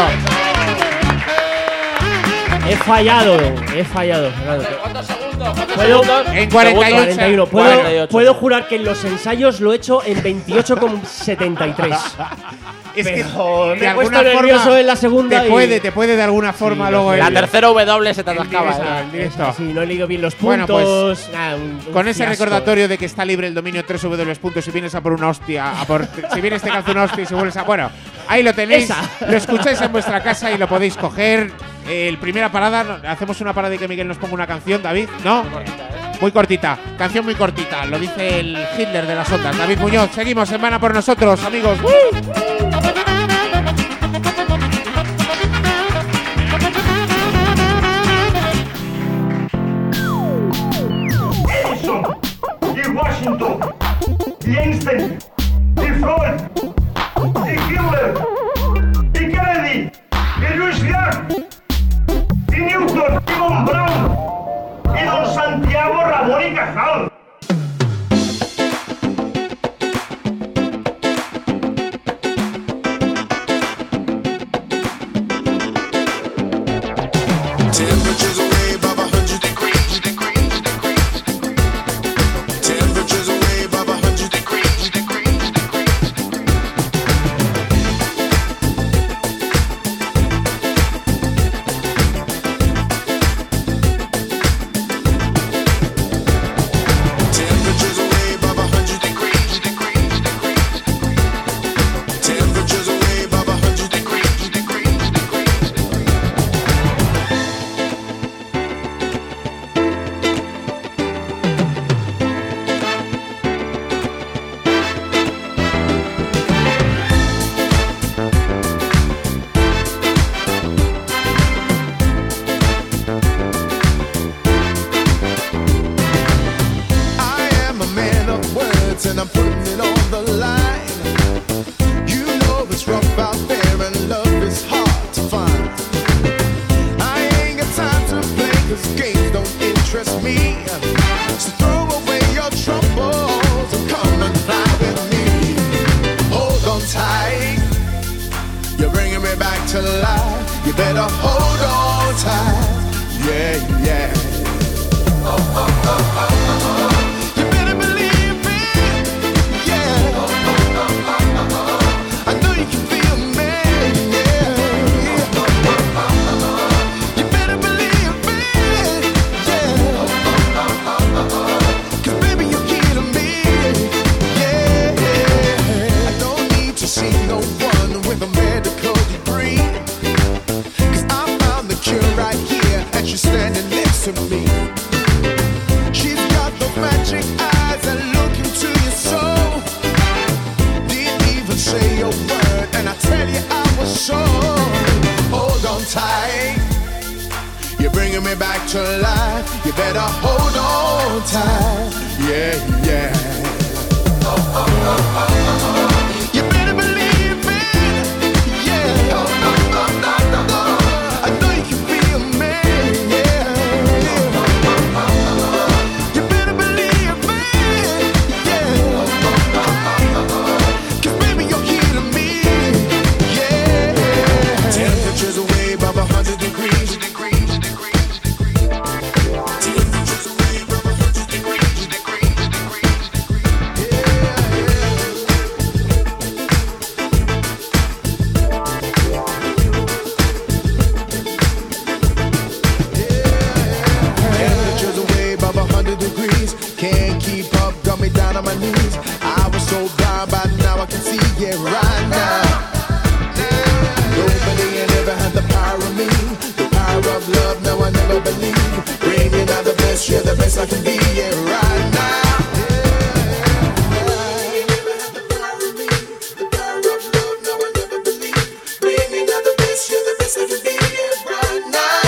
He fallado. ¿Cuántos segundos? En 48. Puedo jurar que en los ensayos lo he hecho en 28,73. Es que me de he puesto alguna nervioso forma en la segunda. te puede de alguna forma luego La tercera W se te atascaba. Sí, no he leído bien los puntos. Bueno, pues, nada, con ese fiasco. recordatorio de que está libre el dominio www. Si vienes a por una hostia, si vienes te calzo una hostia y si vuelves a... Bueno, ahí lo tenéis, lo escucháis en vuestra casa y lo podéis coger. El primera parada, hacemos una parada y que Miguel nos ponga una canción, David, ¿no? Muy cortita, canción muy cortita, lo dice el Hitler de las ondas, David Muñoz. Seguimos en Van a por nosotros, amigos. Edison, y Washington, y Einstein, y Freud, y Hitler, y Kennedy, y Luis Viar, y Newton, y Von Braun, y don Santiago Ramón y Cajal. Temperatures away above 100 degrees. Temperatures away above 100 degrees. I'm putting it on the line. You know it's rough out there and love is hard to find. I ain't got time to play 'cause games don't interest me. So throw away your troubles and come and fly with me. Hold on tight, you're bringing me back to life. You better hold on tight, yeah, yeah. You better believe me, yeah. I know you can feel me, yeah. You better believe me, yeah. 'Cause baby you're killing me, yeah. I don't need to see no one with a medical degree, 'cause I found the cure right here and she's standing next to me. She's got those magic eyes that look into your soul. Didn't even say a word and I tell you I was sure. Hold on tight, you're bringing me back to life. You better hold on tight, yeah, yeah. You better believe me, yeah. I know you can feel me, yeah. You better believe me, yeah. 'Cause baby you're healing me, yeah. Temperatures away above 100 degrees. Temperatures away above 100 degrees. Temperatures away above 100 degrees. Can't keep up, got me down on my knees. I was so blind, but now I can see it right now. Nobody had ever had the power of me. The power of love, no I never believe. Bringing out the best, you're the best I can be, yeah, right now. Bringing out the best, you're the best I can be, yeah, right now.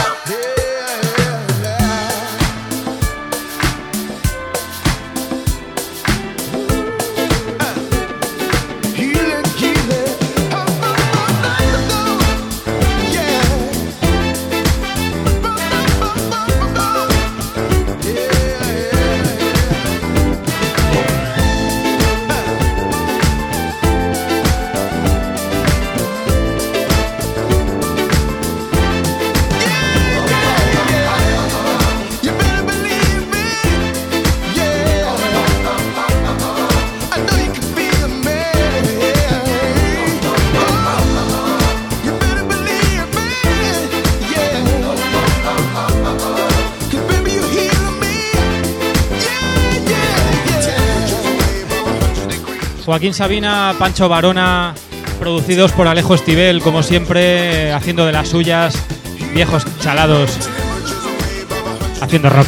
Joaquín Sabina, Pancho Varona, producidos por Alejo Estivell, como siempre, haciendo de las suyas, viejos chalados, haciendo rock.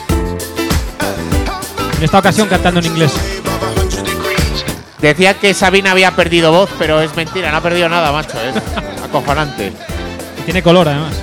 En esta ocasión cantando en inglés. Decía que Sabina había perdido voz, pero es mentira, no ha perdido nada, macho. Es acojonante. Y tiene color, además.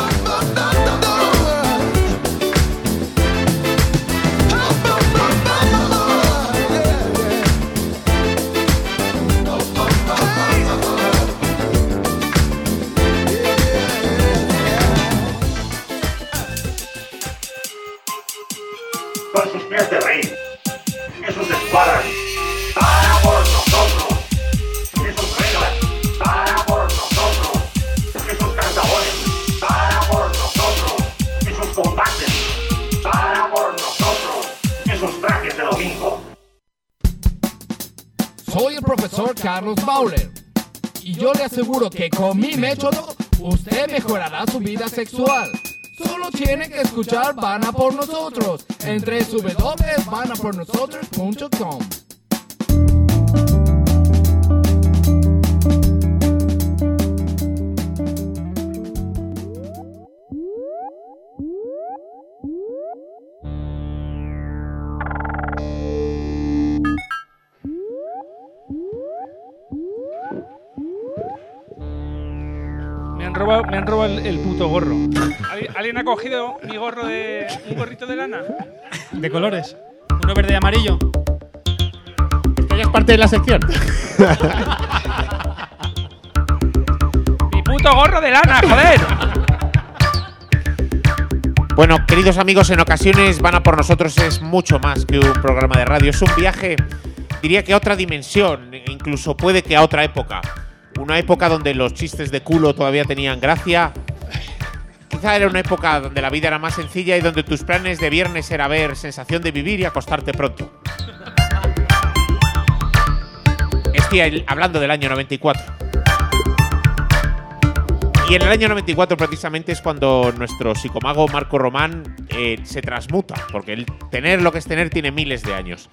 Con sus pies de rey y sus espadas para por nosotros, y sus reglas para por nosotros, y sus cantadores para por nosotros, y sus combates para por nosotros, y sus trajes de domingo. Soy el profesor Carlos Bauer y yo le aseguro que con mi método usted mejorará su vida sexual. Solo tiene que escuchar Van a por nosotros en www.vanapornosotros.com. Me han robado el puto gorro. ¿Alguien ha cogido mi gorro un gorrito de lana? De colores. Uno verde y amarillo. es parte de la sección. Mi puto gorro de lana, joder. Bueno, queridos amigos, en ocasiones Van a por nosotros es mucho más que un programa de radio. Es un viaje, diría que a otra dimensión, incluso puede que a otra época. Una época donde los chistes de culo todavía tenían gracia. Quizá era una época donde la vida era más sencilla y donde tus planes de viernes era ver Sensación de Vivir y acostarte pronto. Estoy hablando del año 94. Y en el año 94 precisamente es cuando nuestro psicomago Marco Román se transmuta, porque el tener lo que es tener tiene miles de años.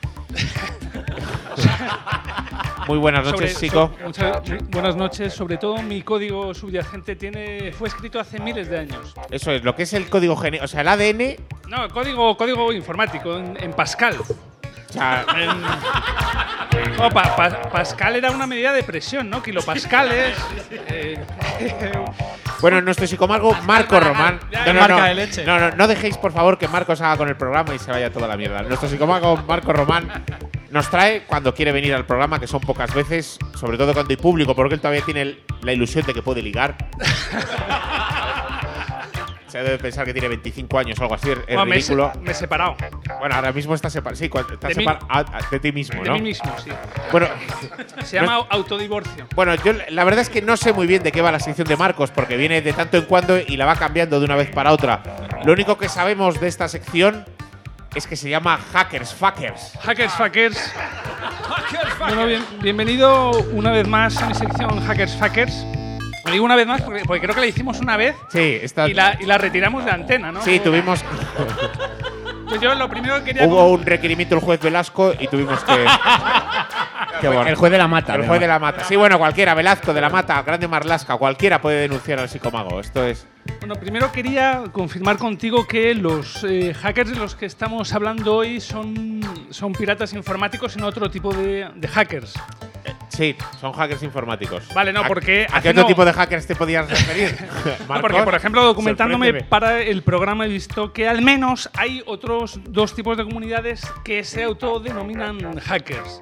Muy buenas noches, Psico. Buenas noches. Sobre todo mi código subyacente fue escrito hace miles de años. Eso es, lo que es el código genético, o sea, el ADN. No, código informático, en Pascal. O sea, Pascal era una medida de presión, ¿no? Kilopascales. Bueno, nuestro psicomago Marco Román. Marca de leche. No dejéis, por favor, que Marcos haga con el programa y se vaya toda la mierda. Nuestro psicomago Marco Román nos trae cuando quiere venir al programa, que son pocas veces, sobre todo cuando hay público, porque él todavía tiene la ilusión de que puede ligar. Se debe pensar que tiene 25 años o algo así, es ridículo. Me he separado. Bueno, ahora mismo está separado. Sí, estás separado de ti mismo, ¿no? De mí mismo, sí. Bueno, se llama autodivorcio. Bueno, yo la verdad es que no sé muy bien de qué va la sección de Marcos, porque viene de tanto en cuando y la va cambiando de una vez para otra. Lo único que sabemos de esta sección es que se llama Hackers Fuckers. Hackers Fuckers. Bueno, bienvenido una vez más a mi sección Hackers Fuckers. Lo digo una vez más porque creo que la hicimos una vez. Sí, y la retiramos de antena, ¿no? Sí, tuvimos. Pues yo lo primero que quería. Hubo un requerimiento del juez Velasco y tuvimos que. El juez de la Mata. El juez de la Mata. Sí, bueno, cualquiera, Velasco, de la Mata, Grande Marlaska, cualquiera puede denunciar al psicomago. Esto es. Bueno, primero quería confirmar contigo que los hackers de los que estamos hablando hoy son piratas informáticos y no otro tipo de hackers. Sí, son hackers informáticos. Vale, no, porque… ¿A qué otro tipo de hackers te podías referir? No, porque, por ejemplo, documentándome para el programa he visto que al menos hay otros dos tipos de comunidades que se autodenominan hackers.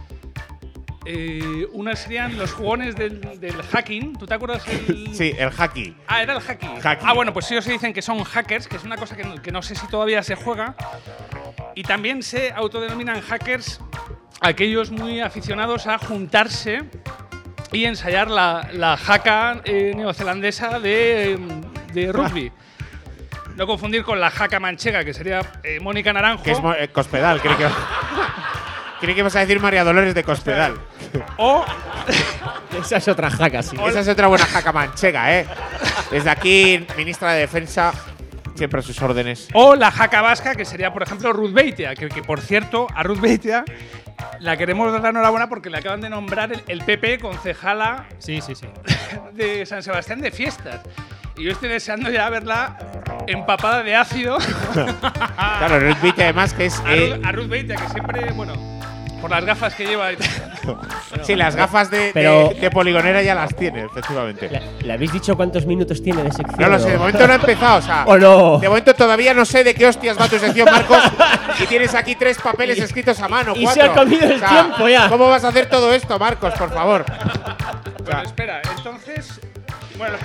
Unas serían los jugones del hacking. ¿Tú te acuerdas? Sí, el hacking. Ah, era el hacking. Bueno, pues ellos se dicen que son hackers, que es una cosa que no sé si todavía se juega. Y también se autodenominan hackers aquellos muy aficionados a juntarse y ensayar la jaca neozelandesa de rugby. No confundir con la jaca manchega, que sería Mónica Naranjo. Que es Cospedal, creí que ibas a decir María Dolores de Cospedal. O… Esa es otra jaca, sí. Esa es otra buena jaca manchega, ¿eh? Desde aquí, ministra de Defensa, siempre a sus órdenes. O la jaca vasca, que sería, por ejemplo, Ruth Beitia, que por cierto, a Ruth Beitia la queremos dar la enhorabuena porque le acaban de nombrar el PP concejala de San Sebastián de fiestas. Y yo estoy deseando ya verla empapada de ácido. Claro, Ruth Beitia además que es… A Ruth Beitia, que siempre, bueno, por las gafas que lleva y tal. Sí, las gafas de poligonera ya las tiene, efectivamente. ¿Le habéis dicho cuántos minutos tiene de sección? No lo sé, de momento no ha empezado, o sea… ¿O no? De momento todavía no sé de qué hostias va tu sección, Marcos. Y tienes aquí 3 papeles escritos a mano, 4. Y se ha comido el tiempo ya. ¿Cómo vas a hacer todo esto, Marcos, por favor? Bueno, espera, entonces… Bueno,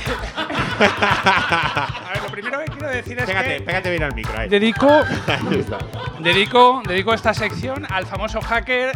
lo primero que quiero decir es que… Pégate bien al micro, ahí. Dedico esta sección al famoso hacker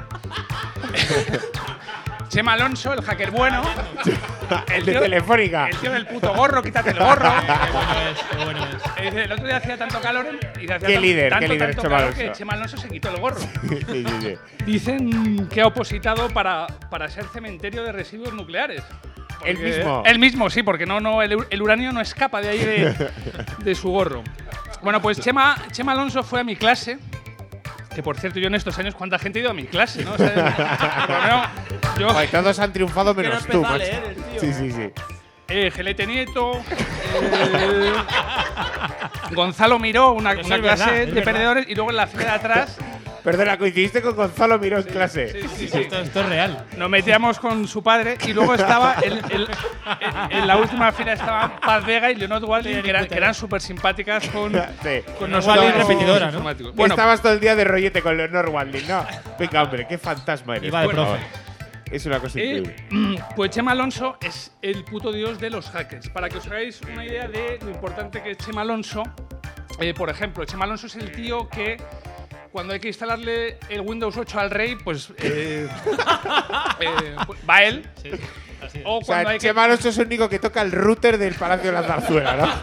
Chema Alonso, el hacker bueno. El de Telefónica. El tío del puto gorro, quítate el gorro. Qué bueno es. El otro día hacía tanto calor qué líder, Chema Alonso. Que Chema Alonso se quitó el gorro. Sí. Dicen que ha opositado para ser cementerio de residuos nucleares. ¿El mismo, sí, porque el uranio no escapa de ahí de su gorro. Bueno, pues Chema Alonso fue a mi clase. Que por cierto, yo en estos años, ¿cuánta gente ha ido a mi clase? ¿No? O sea, todos han triunfado menos tú, macho. Sí. Gelete Nieto, Gonzalo Miró, una clase de perdedores, y luego en la fila de atrás Perdona, coincidiste con Gonzalo Miró en clase. Sí. Esto es real. Nos metíamos con su padre y luego estaba en la última fila estaban Paz Vega y Leonor Walding, que eran súper simpáticas con nosotros. Walding repetidora, ¿no? Bueno, estabas todo el día de rollete con Leonor Walding, ¿no? Venga, hombre, qué fantasma eres. Iba de por profe. favor. Es una cosa increíble. pues Chema Alonso es el puto dios de los hackers. Para que os hagáis una idea de lo importante que es Chema Alonso, por ejemplo, Chema Alonso es el tío que cuando hay que instalarle el Windows 8 al rey, pues va él. Sí, así es. O O cuando sea, hay que Chema Alonso es el único que toca el router del Palacio de la Zarzuela, ¿no?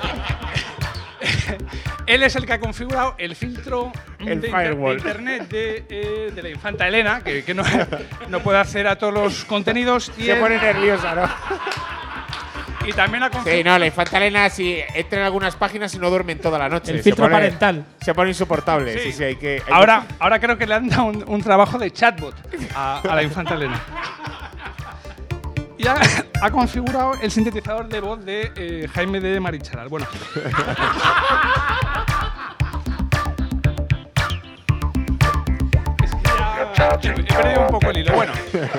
Él es el que ha configurado el filtro El de firewall. internet de la infanta Elena, que no puede acceder a todos los contenidos. Y Se pone nerviosa, ¿no? Y también ha Sí, configurado. no, la infanta Elena si entra en algunas páginas y no duermen toda la noche. El Se filtro pone- parental. Se pone insoportable. Sí. Sí, hay que. Ahora creo que le han dado un trabajo de chatbot a la infanta Elena. Y ha configurado el sintetizador de voz de Jaime de Marichalar. Bueno. Es que ya he perdido un poco el hilo. Bueno.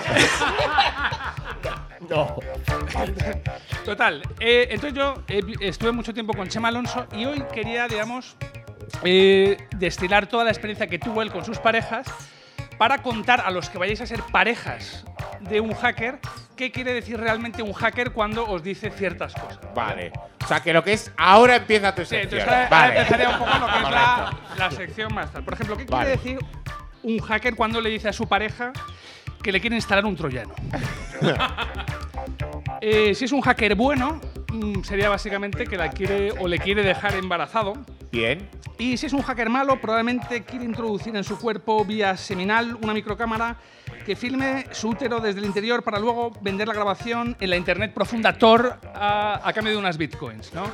No. Total. Entonces yo estuve mucho tiempo con Chema Alonso y hoy quería, digamos, destilar toda la experiencia que tuvo él con sus parejas para contar a los que vayáis a ser parejas de un hacker qué quiere decir realmente un hacker cuando os dice ciertas cosas. Vale. O sea, que lo que es. Ahora empieza tu Sí, sección. entonces ahora Vale. empezaré un poco lo que es la sección más tal. Por ejemplo, ¿qué quiere decir un hacker cuando le dice a su pareja que le quiere instalar un troyano? Si es un hacker bueno, sería básicamente que la quiere o le quiere dejar embarazado. Bien. Y si es un hacker malo, probablemente quiere introducir en su cuerpo vía seminal una microcámara que filme su útero desde el interior para luego vender la grabación en la internet profunda Tor a cambio de unas bitcoins, ¿no?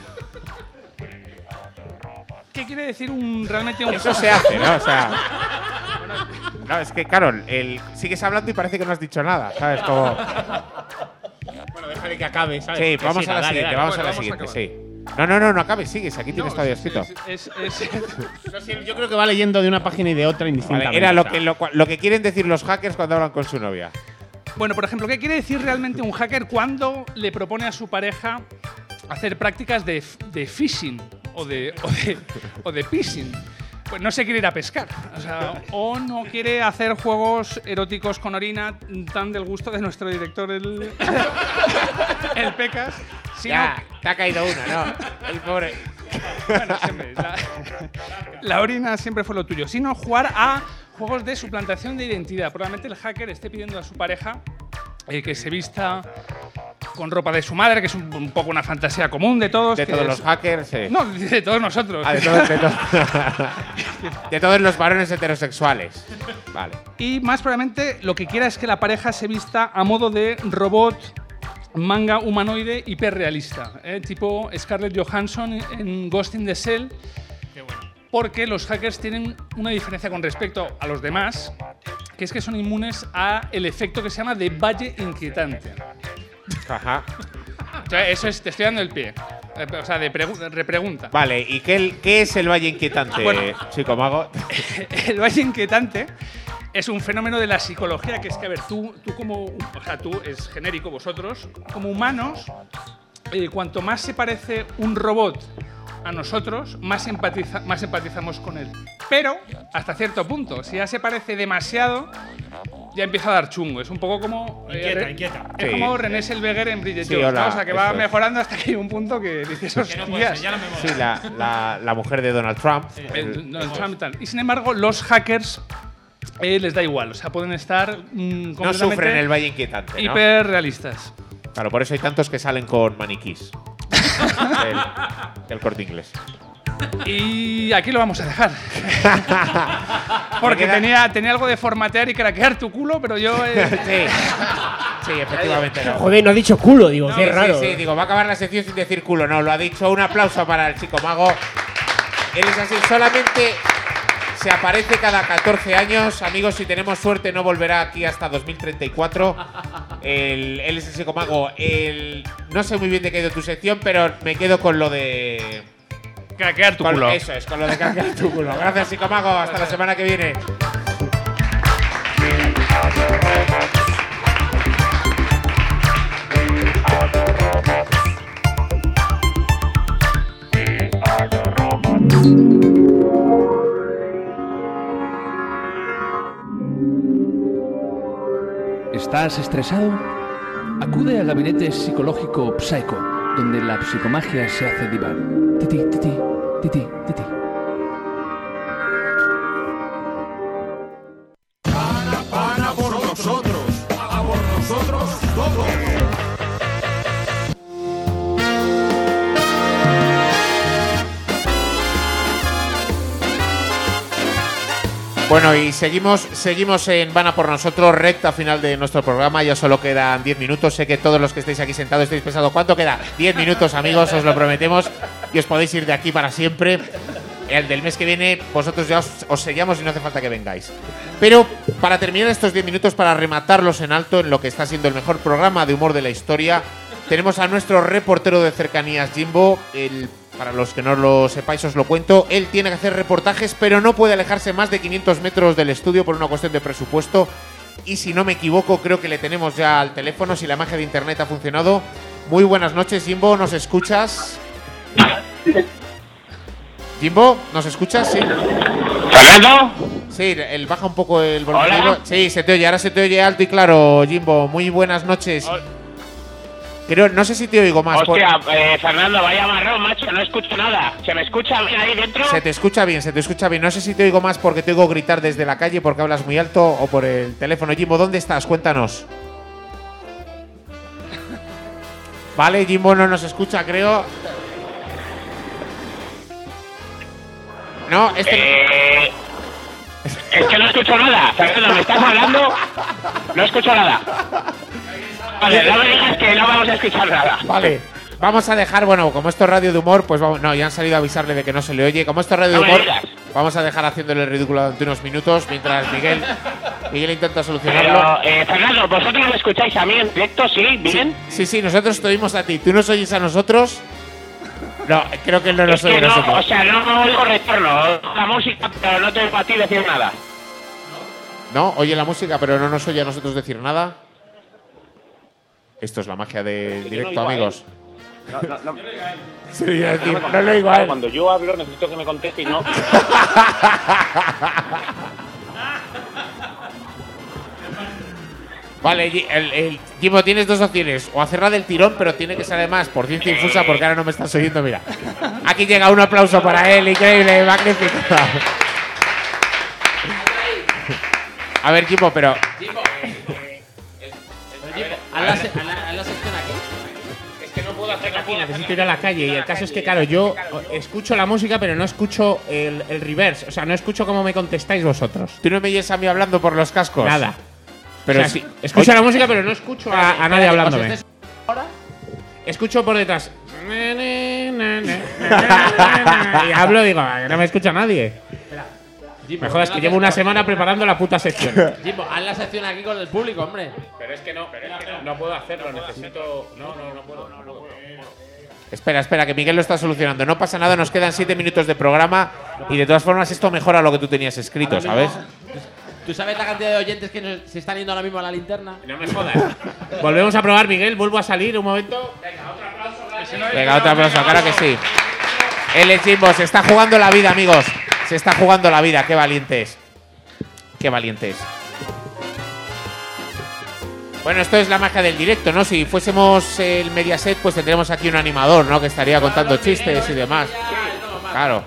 ¿Qué quiere decir realmente un Eso se hace, ¿no? O sea. No, es que, claro, sigues hablando y parece que no has dicho nada, ¿sabes? Como. Bueno, déjale que acabe, ¿sabes? Sí, Que vamos siga, a la dale, siguiente, dale. vamos a la Bueno, siguiente, vamos a sí. No acabes, sigues, aquí tienes todavía escrito. No sé, yo creo que va leyendo de una página y de otra Vale, indistintamente. era o lo sea. que quieren decir los hackers cuando hablan con su novia. Bueno, por ejemplo, ¿qué quiere decir realmente un hacker cuando le propone a su pareja hacer prácticas de phishing o de phishing? Pues no se quiere ir a pescar, o sea, o no quiere hacer juegos eróticos con orina tan del gusto de nuestro director, el Pecas. Sino, Ya, te ha caído una, ¿no? El pobre. bueno, siempre, la orina siempre fue lo tuyo, sino jugar a juegos de suplantación de identidad. Probablemente el hacker esté pidiendo a su pareja que se vista con ropa de su madre, que es un poco una fantasía común de todos. De que todos es- los hackers, sí. No, de todos nosotros. Ah, de todos los varones heterosexuales. Vale. Y más probablemente lo que quiera es que la pareja se vista a modo de robot manga humanoide hiperrealista, tipo Scarlett Johansson en Ghost in the Shell. Porque los hackers tienen una diferencia con respecto a los demás, que es que son inmunes a el efecto que se llama de valle inquietante. Ajá. O sea, eso es, te estoy dando el pie. O sea, de repregunta. Vale, ¿y qué es el Valle Inquietante, Bueno. chico mago? El valle inquietante es un fenómeno de la psicología que es que, a ver, tú como, o sea, tú es genérico, vosotros, como humanos, cuanto más se parece un robot a nosotros, más empatizamos con él. Pero hasta cierto punto, si ya se parece demasiado, ya empieza a dar chungo. Es un poco como Inquieta. Es Sí. como René Zellweger en Bridget Sí, Jones, hola, ¿no? O sea, que va eso es. mejorando hasta que hay un punto que dices, Que no puede ser, hostias. ya no me mola. Sí, la mujer de Donald Trump. Donald Trump y tal. Y sin embargo, los hackers les da igual. O sea, pueden estar No completamente sufren el Valle Inquietante, ¿no? hiperrealistas. Claro, por eso hay tantos que salen con maniquís. del Corte Inglés. Y aquí lo vamos a dejar. Porque tenía algo de formatear y craquear tu culo, pero yo… Sí, efectivamente no. Joder, no ha dicho culo, digo, qué Sí, raro. Sí, digo, va a acabar la sección sin decir culo. No, lo ha dicho. Un aplauso para el chico mago. Él es así, solamente se aparece cada 14 años. Amigos, si tenemos suerte, no volverá aquí hasta 2034. Él es el chico mago. No sé muy bien de qué ha ido tu sección, pero me quedo con lo de craquear tu culo. Eso es, con lo de craquear tu culo. Gracias, Psicomago. Hasta la semana que viene. ¿Estás estresado? Acude al gabinete psicológico Psycho, donde la psicomagia se hace diván. Titi, titi, titi, titi. Van a por nosotros, a por nosotros todos. Bueno, y seguimos en Van a por nosotros, recta final de nuestro programa. Ya solo quedan 10 minutos. Sé que todos los que estáis aquí sentados estáis pensando, ¿cuánto queda? 10 minutos, amigos, os lo prometemos. Y os podéis ir de aquí para siempre. El del mes que viene, vosotros ya os sellamos y no hace falta que vengáis. Pero para terminar estos 10 minutos, para rematarlos en alto en lo que está siendo el mejor programa de humor de la historia, tenemos a nuestro reportero de cercanías, Jimbo. Para los que no lo sepáis, os lo cuento. Él tiene que hacer reportajes, pero no puede alejarse más de 500 metros del estudio por una cuestión de presupuesto. Y si no me equivoco, creo que le tenemos ya al teléfono, si la magia de internet ha funcionado. Muy buenas noches, Jimbo, ¿nos escuchas? Jimbo, ¿nos escuchas? Sí. ¿Fernando? Sí, baja un poco el volumen. ¿Hola? Sí, se te oye, ahora se te oye alto y claro, Jimbo. Muy buenas noches. Creo, no sé si te oigo más. Hostia, Fernando, vaya marrón, macho, no escucho nada. ¿Se me escucha bien ahí dentro? Se te escucha bien, se te escucha bien. No sé si te oigo más porque te oigo gritar desde la calle porque hablas muy alto o por el teléfono. Jimbo, ¿dónde estás? Cuéntanos. Vale, Jimbo no nos escucha, creo. No, Es que no escucho nada. Fernando, ¿me estás hablando? No escucho nada. Vale, no me digas que no vamos a escuchar nada. Vale, vamos a dejar, bueno, como esto es radio de humor, pues vamos, no, ya han salido a avisarle de que no se le oye. Como esto es radio de humor, vamos a dejar haciéndole el ridículo durante unos minutos mientras Miguel intenta solucionarlo. Pero, Fernando, ¿vosotros me escucháis a mí en directo? ¿Sí? ¿Bien? Sí, nosotros te oímos a ti. ¿Tú nos oyes a nosotros? No, creo que él no nos oye a nosotros. O sea, no oigo retorno. La música, pero no te oigo a ti decir nada. No, oye la música, pero no nos oye a nosotros decir nada. Esto es la magia del directo, no amigos. No. Sí, decir, no lo oigo a él. Cuando yo hablo necesito que me conteste y no. Vale, Jimbo, tienes dos opciones. O hacerla del tirón, pero tiene que ser además por ciencia infusa porque ahora no me estás oyendo, mira. Aquí llega un aplauso para él, increíble, magnífico. A ver, Jimbo, pero... ¿Haz la sección aquí? Es que no puedo hacerla aquí, necesito ir a la calle. Y el caso es que, claro, yo escucho la música, pero no escucho el reverse. O sea, no escucho cómo me contestáis vosotros. ¿Tú no me oyes a mí hablando por los cascos? Nada. Pero o sea, sí. Escucho la música, pero no escucho a nadie hablándome. Escucho por detrás. Y hablo y digo, no me escucha nadie. Jimbo, me jodas, que llevo una semana preparando la puta sección. Jimbo, haz la sección aquí con el público, hombre. Pero es que no puedo hacerlo, necesito. No puedo. Espera, que Miguel lo está solucionando. No pasa nada, nos quedan 7 minutos de programa y de todas formas esto mejora lo que tú tenías escrito, ¿sabes? ¿Tú sabes la cantidad de oyentes que se están yendo ahora mismo a la linterna? No me jodas. Volvemos a probar, Miguel. Vuelvo a salir un momento. Venga, otro aplauso, claro que sí. Él es Jimbo, se está jugando la vida, amigos. Se está jugando la vida, qué valientes. Qué valientes. Bueno, esto es la magia del directo, ¿no? Si fuésemos el Mediaset, pues tendríamos aquí un animador, ¿no? Que estaría contando chistes y demás. Claro.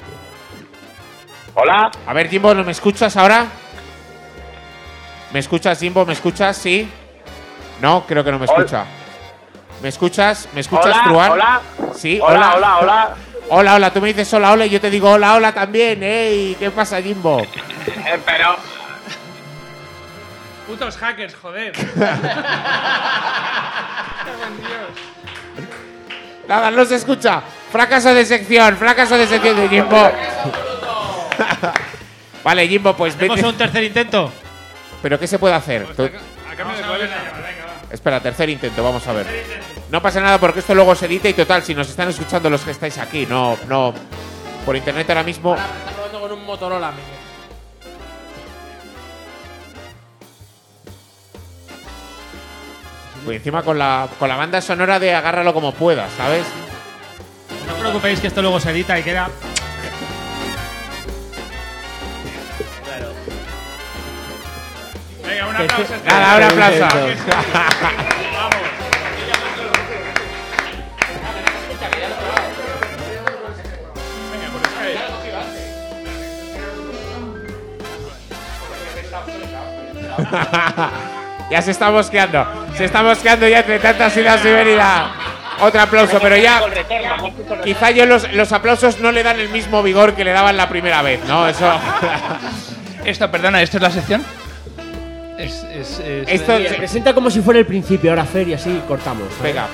Hola. A ver, Jimbo, ¿no me escuchas ahora? ¿Me escuchas, Jimbo? ¿Me escuchas? ¿Sí? No, creo que no me escucha. ¿Me escuchas? ¿Me escuchas, Truán? Hola. Sí, Hola. Hola, tú me dices hola y yo te digo hola también, ¿eh? ¿Qué pasa, Jimbo? Pero... Putos hackers, joder. Nada, no se escucha. Fracaso de sección de Jimbo. Vale, Jimbo, pues ¿Tenemos un tercer intento? ¿Pero qué se puede hacer? Espera, tercer intento, vamos a ver. No pasa nada porque esto luego se edita y total, si nos están escuchando los que estáis aquí, no. Por internet ahora mismo. Ahora está probando con un Motorola, Miguel. Pues encima con la banda sonora de agárralo como puedas, ¿sabes? No os preocupéis que esto luego se edita y queda. Venga, un aplauso. Nada, un aplauso. Ya se está mosqueando. Se está mosqueando ya entre tantas idas y venidas. Otro aplauso, pero ya. Quizá yo los aplausos no le dan el mismo vigor que le daban la primera vez, ¿no? Eso. Esto, perdona, ¿esto es la sección? Esto se presenta como si fuera el principio, ahora Fer, y así cortamos. Venga.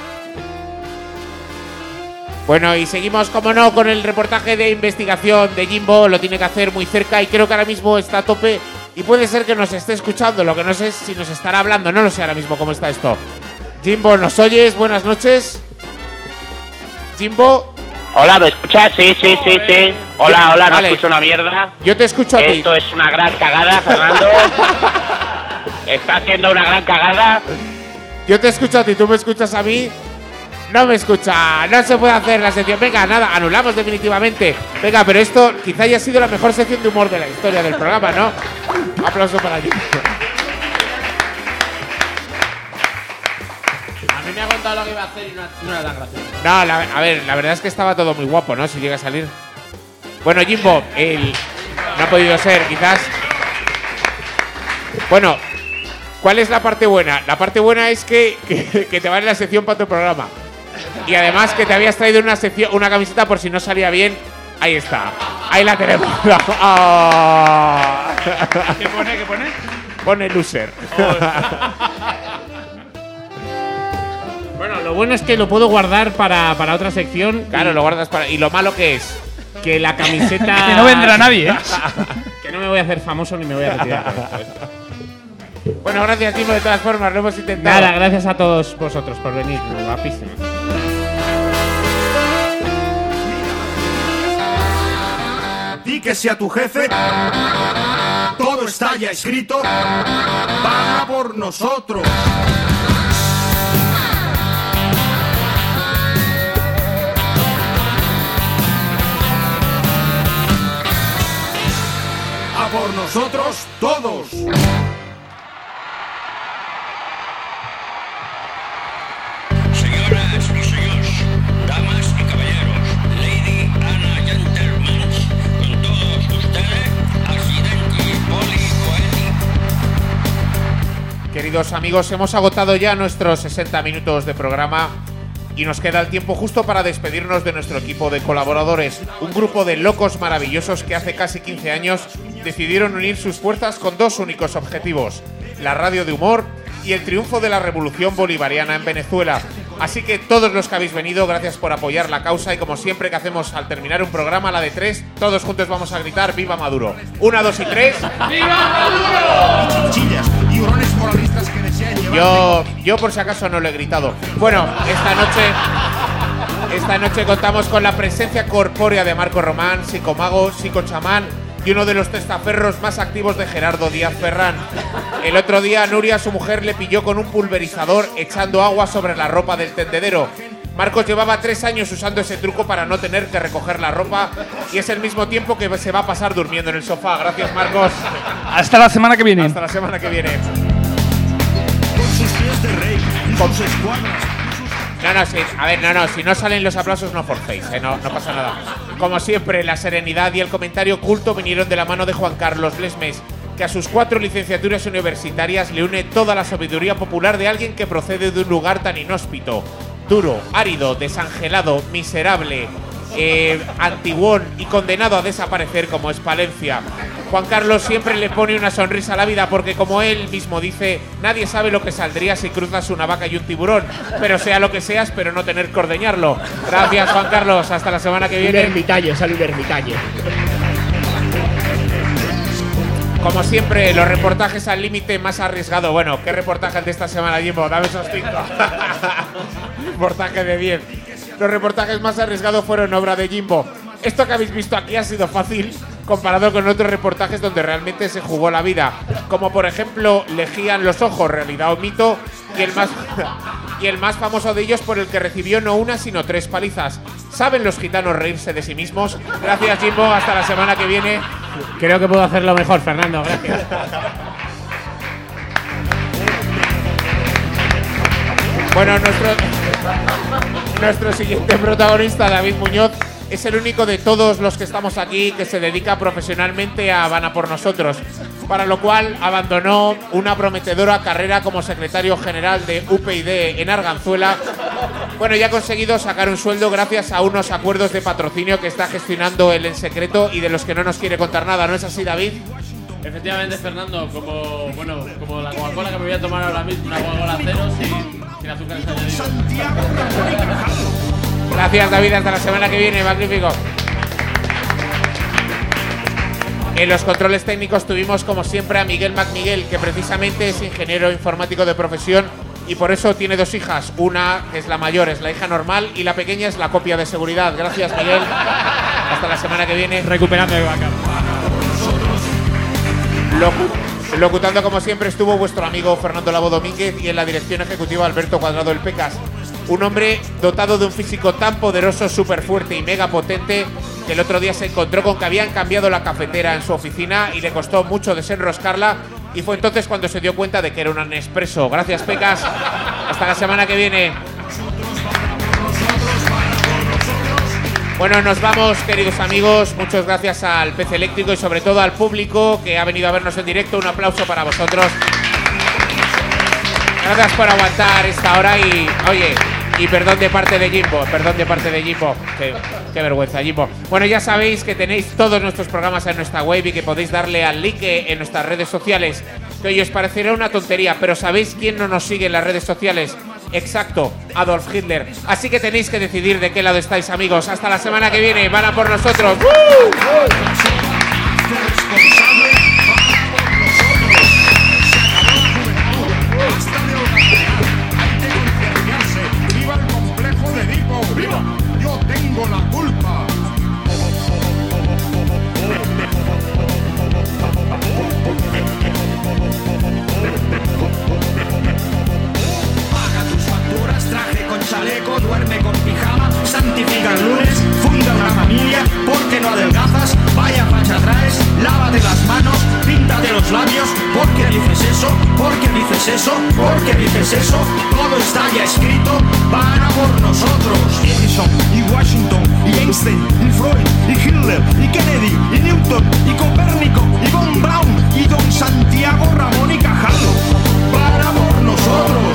Bueno, y seguimos, como no, con el reportaje de investigación de Jimbo. Lo tiene que hacer muy cerca y creo que ahora mismo está a tope. Y puede ser que nos esté escuchando, lo que no sé es si nos estará hablando. No lo sé ahora mismo cómo está esto. Jimbo, ¿nos oyes? Buenas noches. Jimbo. Hola, ¿me escuchas? Sí. Hola, no vale. escucho una mierda. Yo te escucho a ti. Esto es una gran cagada, Fernando. Está haciendo una gran cagada. Yo te escucho a ti, tú me escuchas a mí. No me escucha, no se puede hacer la sección. Venga, nada, anulamos definitivamente. Venga, pero esto quizá haya sido la mejor sección de humor de la historia del programa, ¿no? Aplauso para allí. A mí me ha contado lo que iba a hacer y no era tan gracioso. No, a ver, la verdad es que estaba todo muy guapo, ¿no? Si llega a salir. Bueno, Jimbo, no ha podido ser, quizás. Bueno, ¿cuál es la parte buena? La parte buena es que te vale la sección para tu programa. Y además que te habías traído una camiseta por si no salía bien. Ahí está. Ahí la tenemos. Oh. ¿Qué pone? Pone loser. Bueno, lo bueno es que lo puedo guardar para otra sección. Claro, lo guardas para. ¿Y lo malo que es? Que la camiseta. Que no vendrá nadie, ¿eh? Que no me voy a hacer famoso ni me voy a retirar. Bueno, gracias, Jimbo, de todas formas, lo hemos intentado. Nada, gracias a todos vosotros por venir. Guapísimo. Di que sea tu jefe. Todo está ya escrito. Van a por nosotros. A por nosotros todos. Señoras y señores, damas y caballeros, Lady Anna Gentlemen, con todos ustedes, Accidenti Poli Coeli. Queridos amigos, hemos agotado ya nuestros 60 minutos de programa y nos queda el tiempo justo para despedirnos de nuestro equipo de colaboradores, un grupo de locos maravillosos que hace casi 15 años decidieron unir sus fuerzas con dos únicos objetivos: la radio de humor y el triunfo de la revolución bolivariana en Venezuela. Así que todos los que habéis venido, gracias por apoyar la causa y como siempre que hacemos al terminar un programa, la de 3, todos juntos vamos a gritar ¡Viva Maduro! 1, 2 y 3. ¡Viva Maduro! Y hurones moralistas que desean llevar. Yo por si acaso no lo he gritado. Bueno, esta noche contamos con la presencia corpórea de Marco Román, psicomago, psicochamán y uno de los testaferros más activos de Gerardo Díaz Ferrán. El otro día Nuria, su mujer, le pilló con un pulverizador echando agua sobre la ropa del tendedero. Marcos llevaba 3 años usando ese truco para no tener que recoger la ropa y es el mismo tiempo que se va a pasar durmiendo en el sofá. Gracias, Marcos. Hasta la semana que viene. Hasta la semana que viene. Con sus pies de rey y sus escuadras. No, si no salen los aplausos no forcéis, no pasa nada. Como siempre, la serenidad y el comentario culto vinieron de la mano de Juan Carlos Lesmes, que a sus 4 licenciaturas universitarias le une toda la sabiduría popular de alguien que procede de un lugar tan inhóspito, duro, árido, desangelado, miserable, antiguón y condenado a desaparecer como es Palencia. Juan Carlos siempre le pone una sonrisa a la vida porque, como él mismo dice, nadie sabe lo que saldría si cruzas una vaca y un tiburón, pero sea lo que sea, espero no tener que ordeñarlo. Gracias, Juan Carlos, hasta la semana que viene. Un ermitaño, sale un ermitaño. Como siempre, los reportajes al límite más arriesgado. Bueno, ¿qué reportaje el de esta semana, Jimbo? Dame esos 5. Reportaje de 10. Los reportajes más arriesgados fueron obra de Jimbo. Esto que habéis visto aquí ha sido fácil comparado con otros reportajes donde realmente se jugó la vida. Como por ejemplo, Lejían los ojos, realidad o mito, y el más famoso de ellos por el que recibió no una sino 3 palizas. ¿Saben los gitanos reírse de sí mismos? Gracias, Jimbo. Hasta la semana que viene. Creo que puedo hacerlo mejor, Fernando. Gracias. Bueno, nuestro siguiente protagonista, David Muñoz, es el único de todos los que estamos aquí que se dedica profesionalmente a Van a por nosotros, para lo cual abandonó una prometedora carrera como secretario general de UPyD en Arganzuela. Bueno, ya ha conseguido sacar un sueldo gracias a unos acuerdos de patrocinio que está gestionando él en secreto y de los que no nos quiere contar nada. ¿No es así, David? Efectivamente, Fernando, como la Coca-Cola que me voy a tomar ahora mismo, una Coca-Cola cero sin azúcares añadidos. Gracias, David. Hasta la semana que viene. Magnífico. En los controles técnicos tuvimos, como siempre, a Miguel McMiguel, que precisamente es ingeniero informático de profesión y por eso tiene 2 hijas. Una, que es la mayor, es la hija normal, y la pequeña es la copia de seguridad. Gracias, Miguel. Hasta la semana que viene. Recuperando el backup. Locutando, como siempre, estuvo vuestro amigo Fernando Labo Domínguez y en la dirección ejecutiva Alberto Cuadrado el Pecas. Un hombre dotado de un físico tan poderoso, súper fuerte y mega potente que el otro día se encontró con que habían cambiado la cafetera en su oficina y le costó mucho desenroscarla, y fue entonces cuando se dio cuenta de que era un Nespresso. Gracias, Pecas. Hasta la semana que viene. Bueno, nos vamos, queridos amigos. Muchas gracias al PC Eléctrico y sobre todo al público que ha venido a vernos en directo. Un aplauso para vosotros. Gracias por aguantar esta hora y, oye, y perdón de parte de Jimbo. Qué vergüenza, Jimbo. Bueno, ya sabéis que tenéis todos nuestros programas en nuestra web y que podéis darle al like en nuestras redes sociales. Que hoy os parecerá una tontería, pero ¿sabéis quién no nos sigue en las redes sociales? Exacto, Adolf Hitler. Así que tenéis que decidir de qué lado estáis, amigos. Hasta la semana que viene. Van a por nosotros. ¡Viva el complejo de Edipo! ¡Viva! ¡Yo tengo la culpa! Paga tus facturas, traje con chaleco, duerme con pijama, santifica el lunes, funda una familia, porque no adelgazas, vaya facha traes, lávate las manos, píntate los labios, porque dices eso, porque dices eso, porque dices eso, todo está ya escrito, van a por nosotros. Edison y Washington y Einstein y Freud y Hitler y Kennedy y Newton y Copérnico y Von Braun y Don Santiago Ramón y Cajal, van a por nosotros.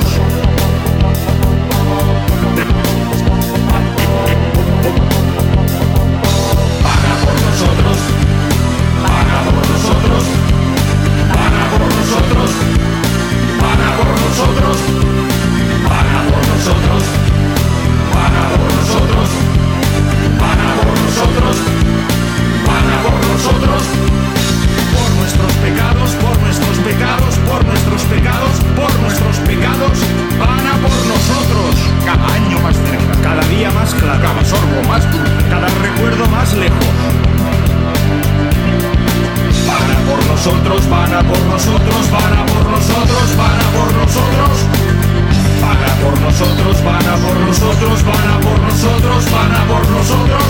Van a por nosotros, van a por nosotros, van a por nosotros, van a por nosotros, van a por nosotros, van a por nosotros, van a por nosotros, van a por nosotros, por nuestros pecados, por nuestros pecados, por nuestros pecados, por nuestros pecados, van a por nosotros. Cada año más cerca, cada día más claro, cada sorbo más dulce, cada recuerdo más lejos. Van a por nosotros, van a por nosotros, van a por nosotros, van a por nosotros. Van a por nosotros, van a por nosotros, van a por nosotros, van a por nosotros.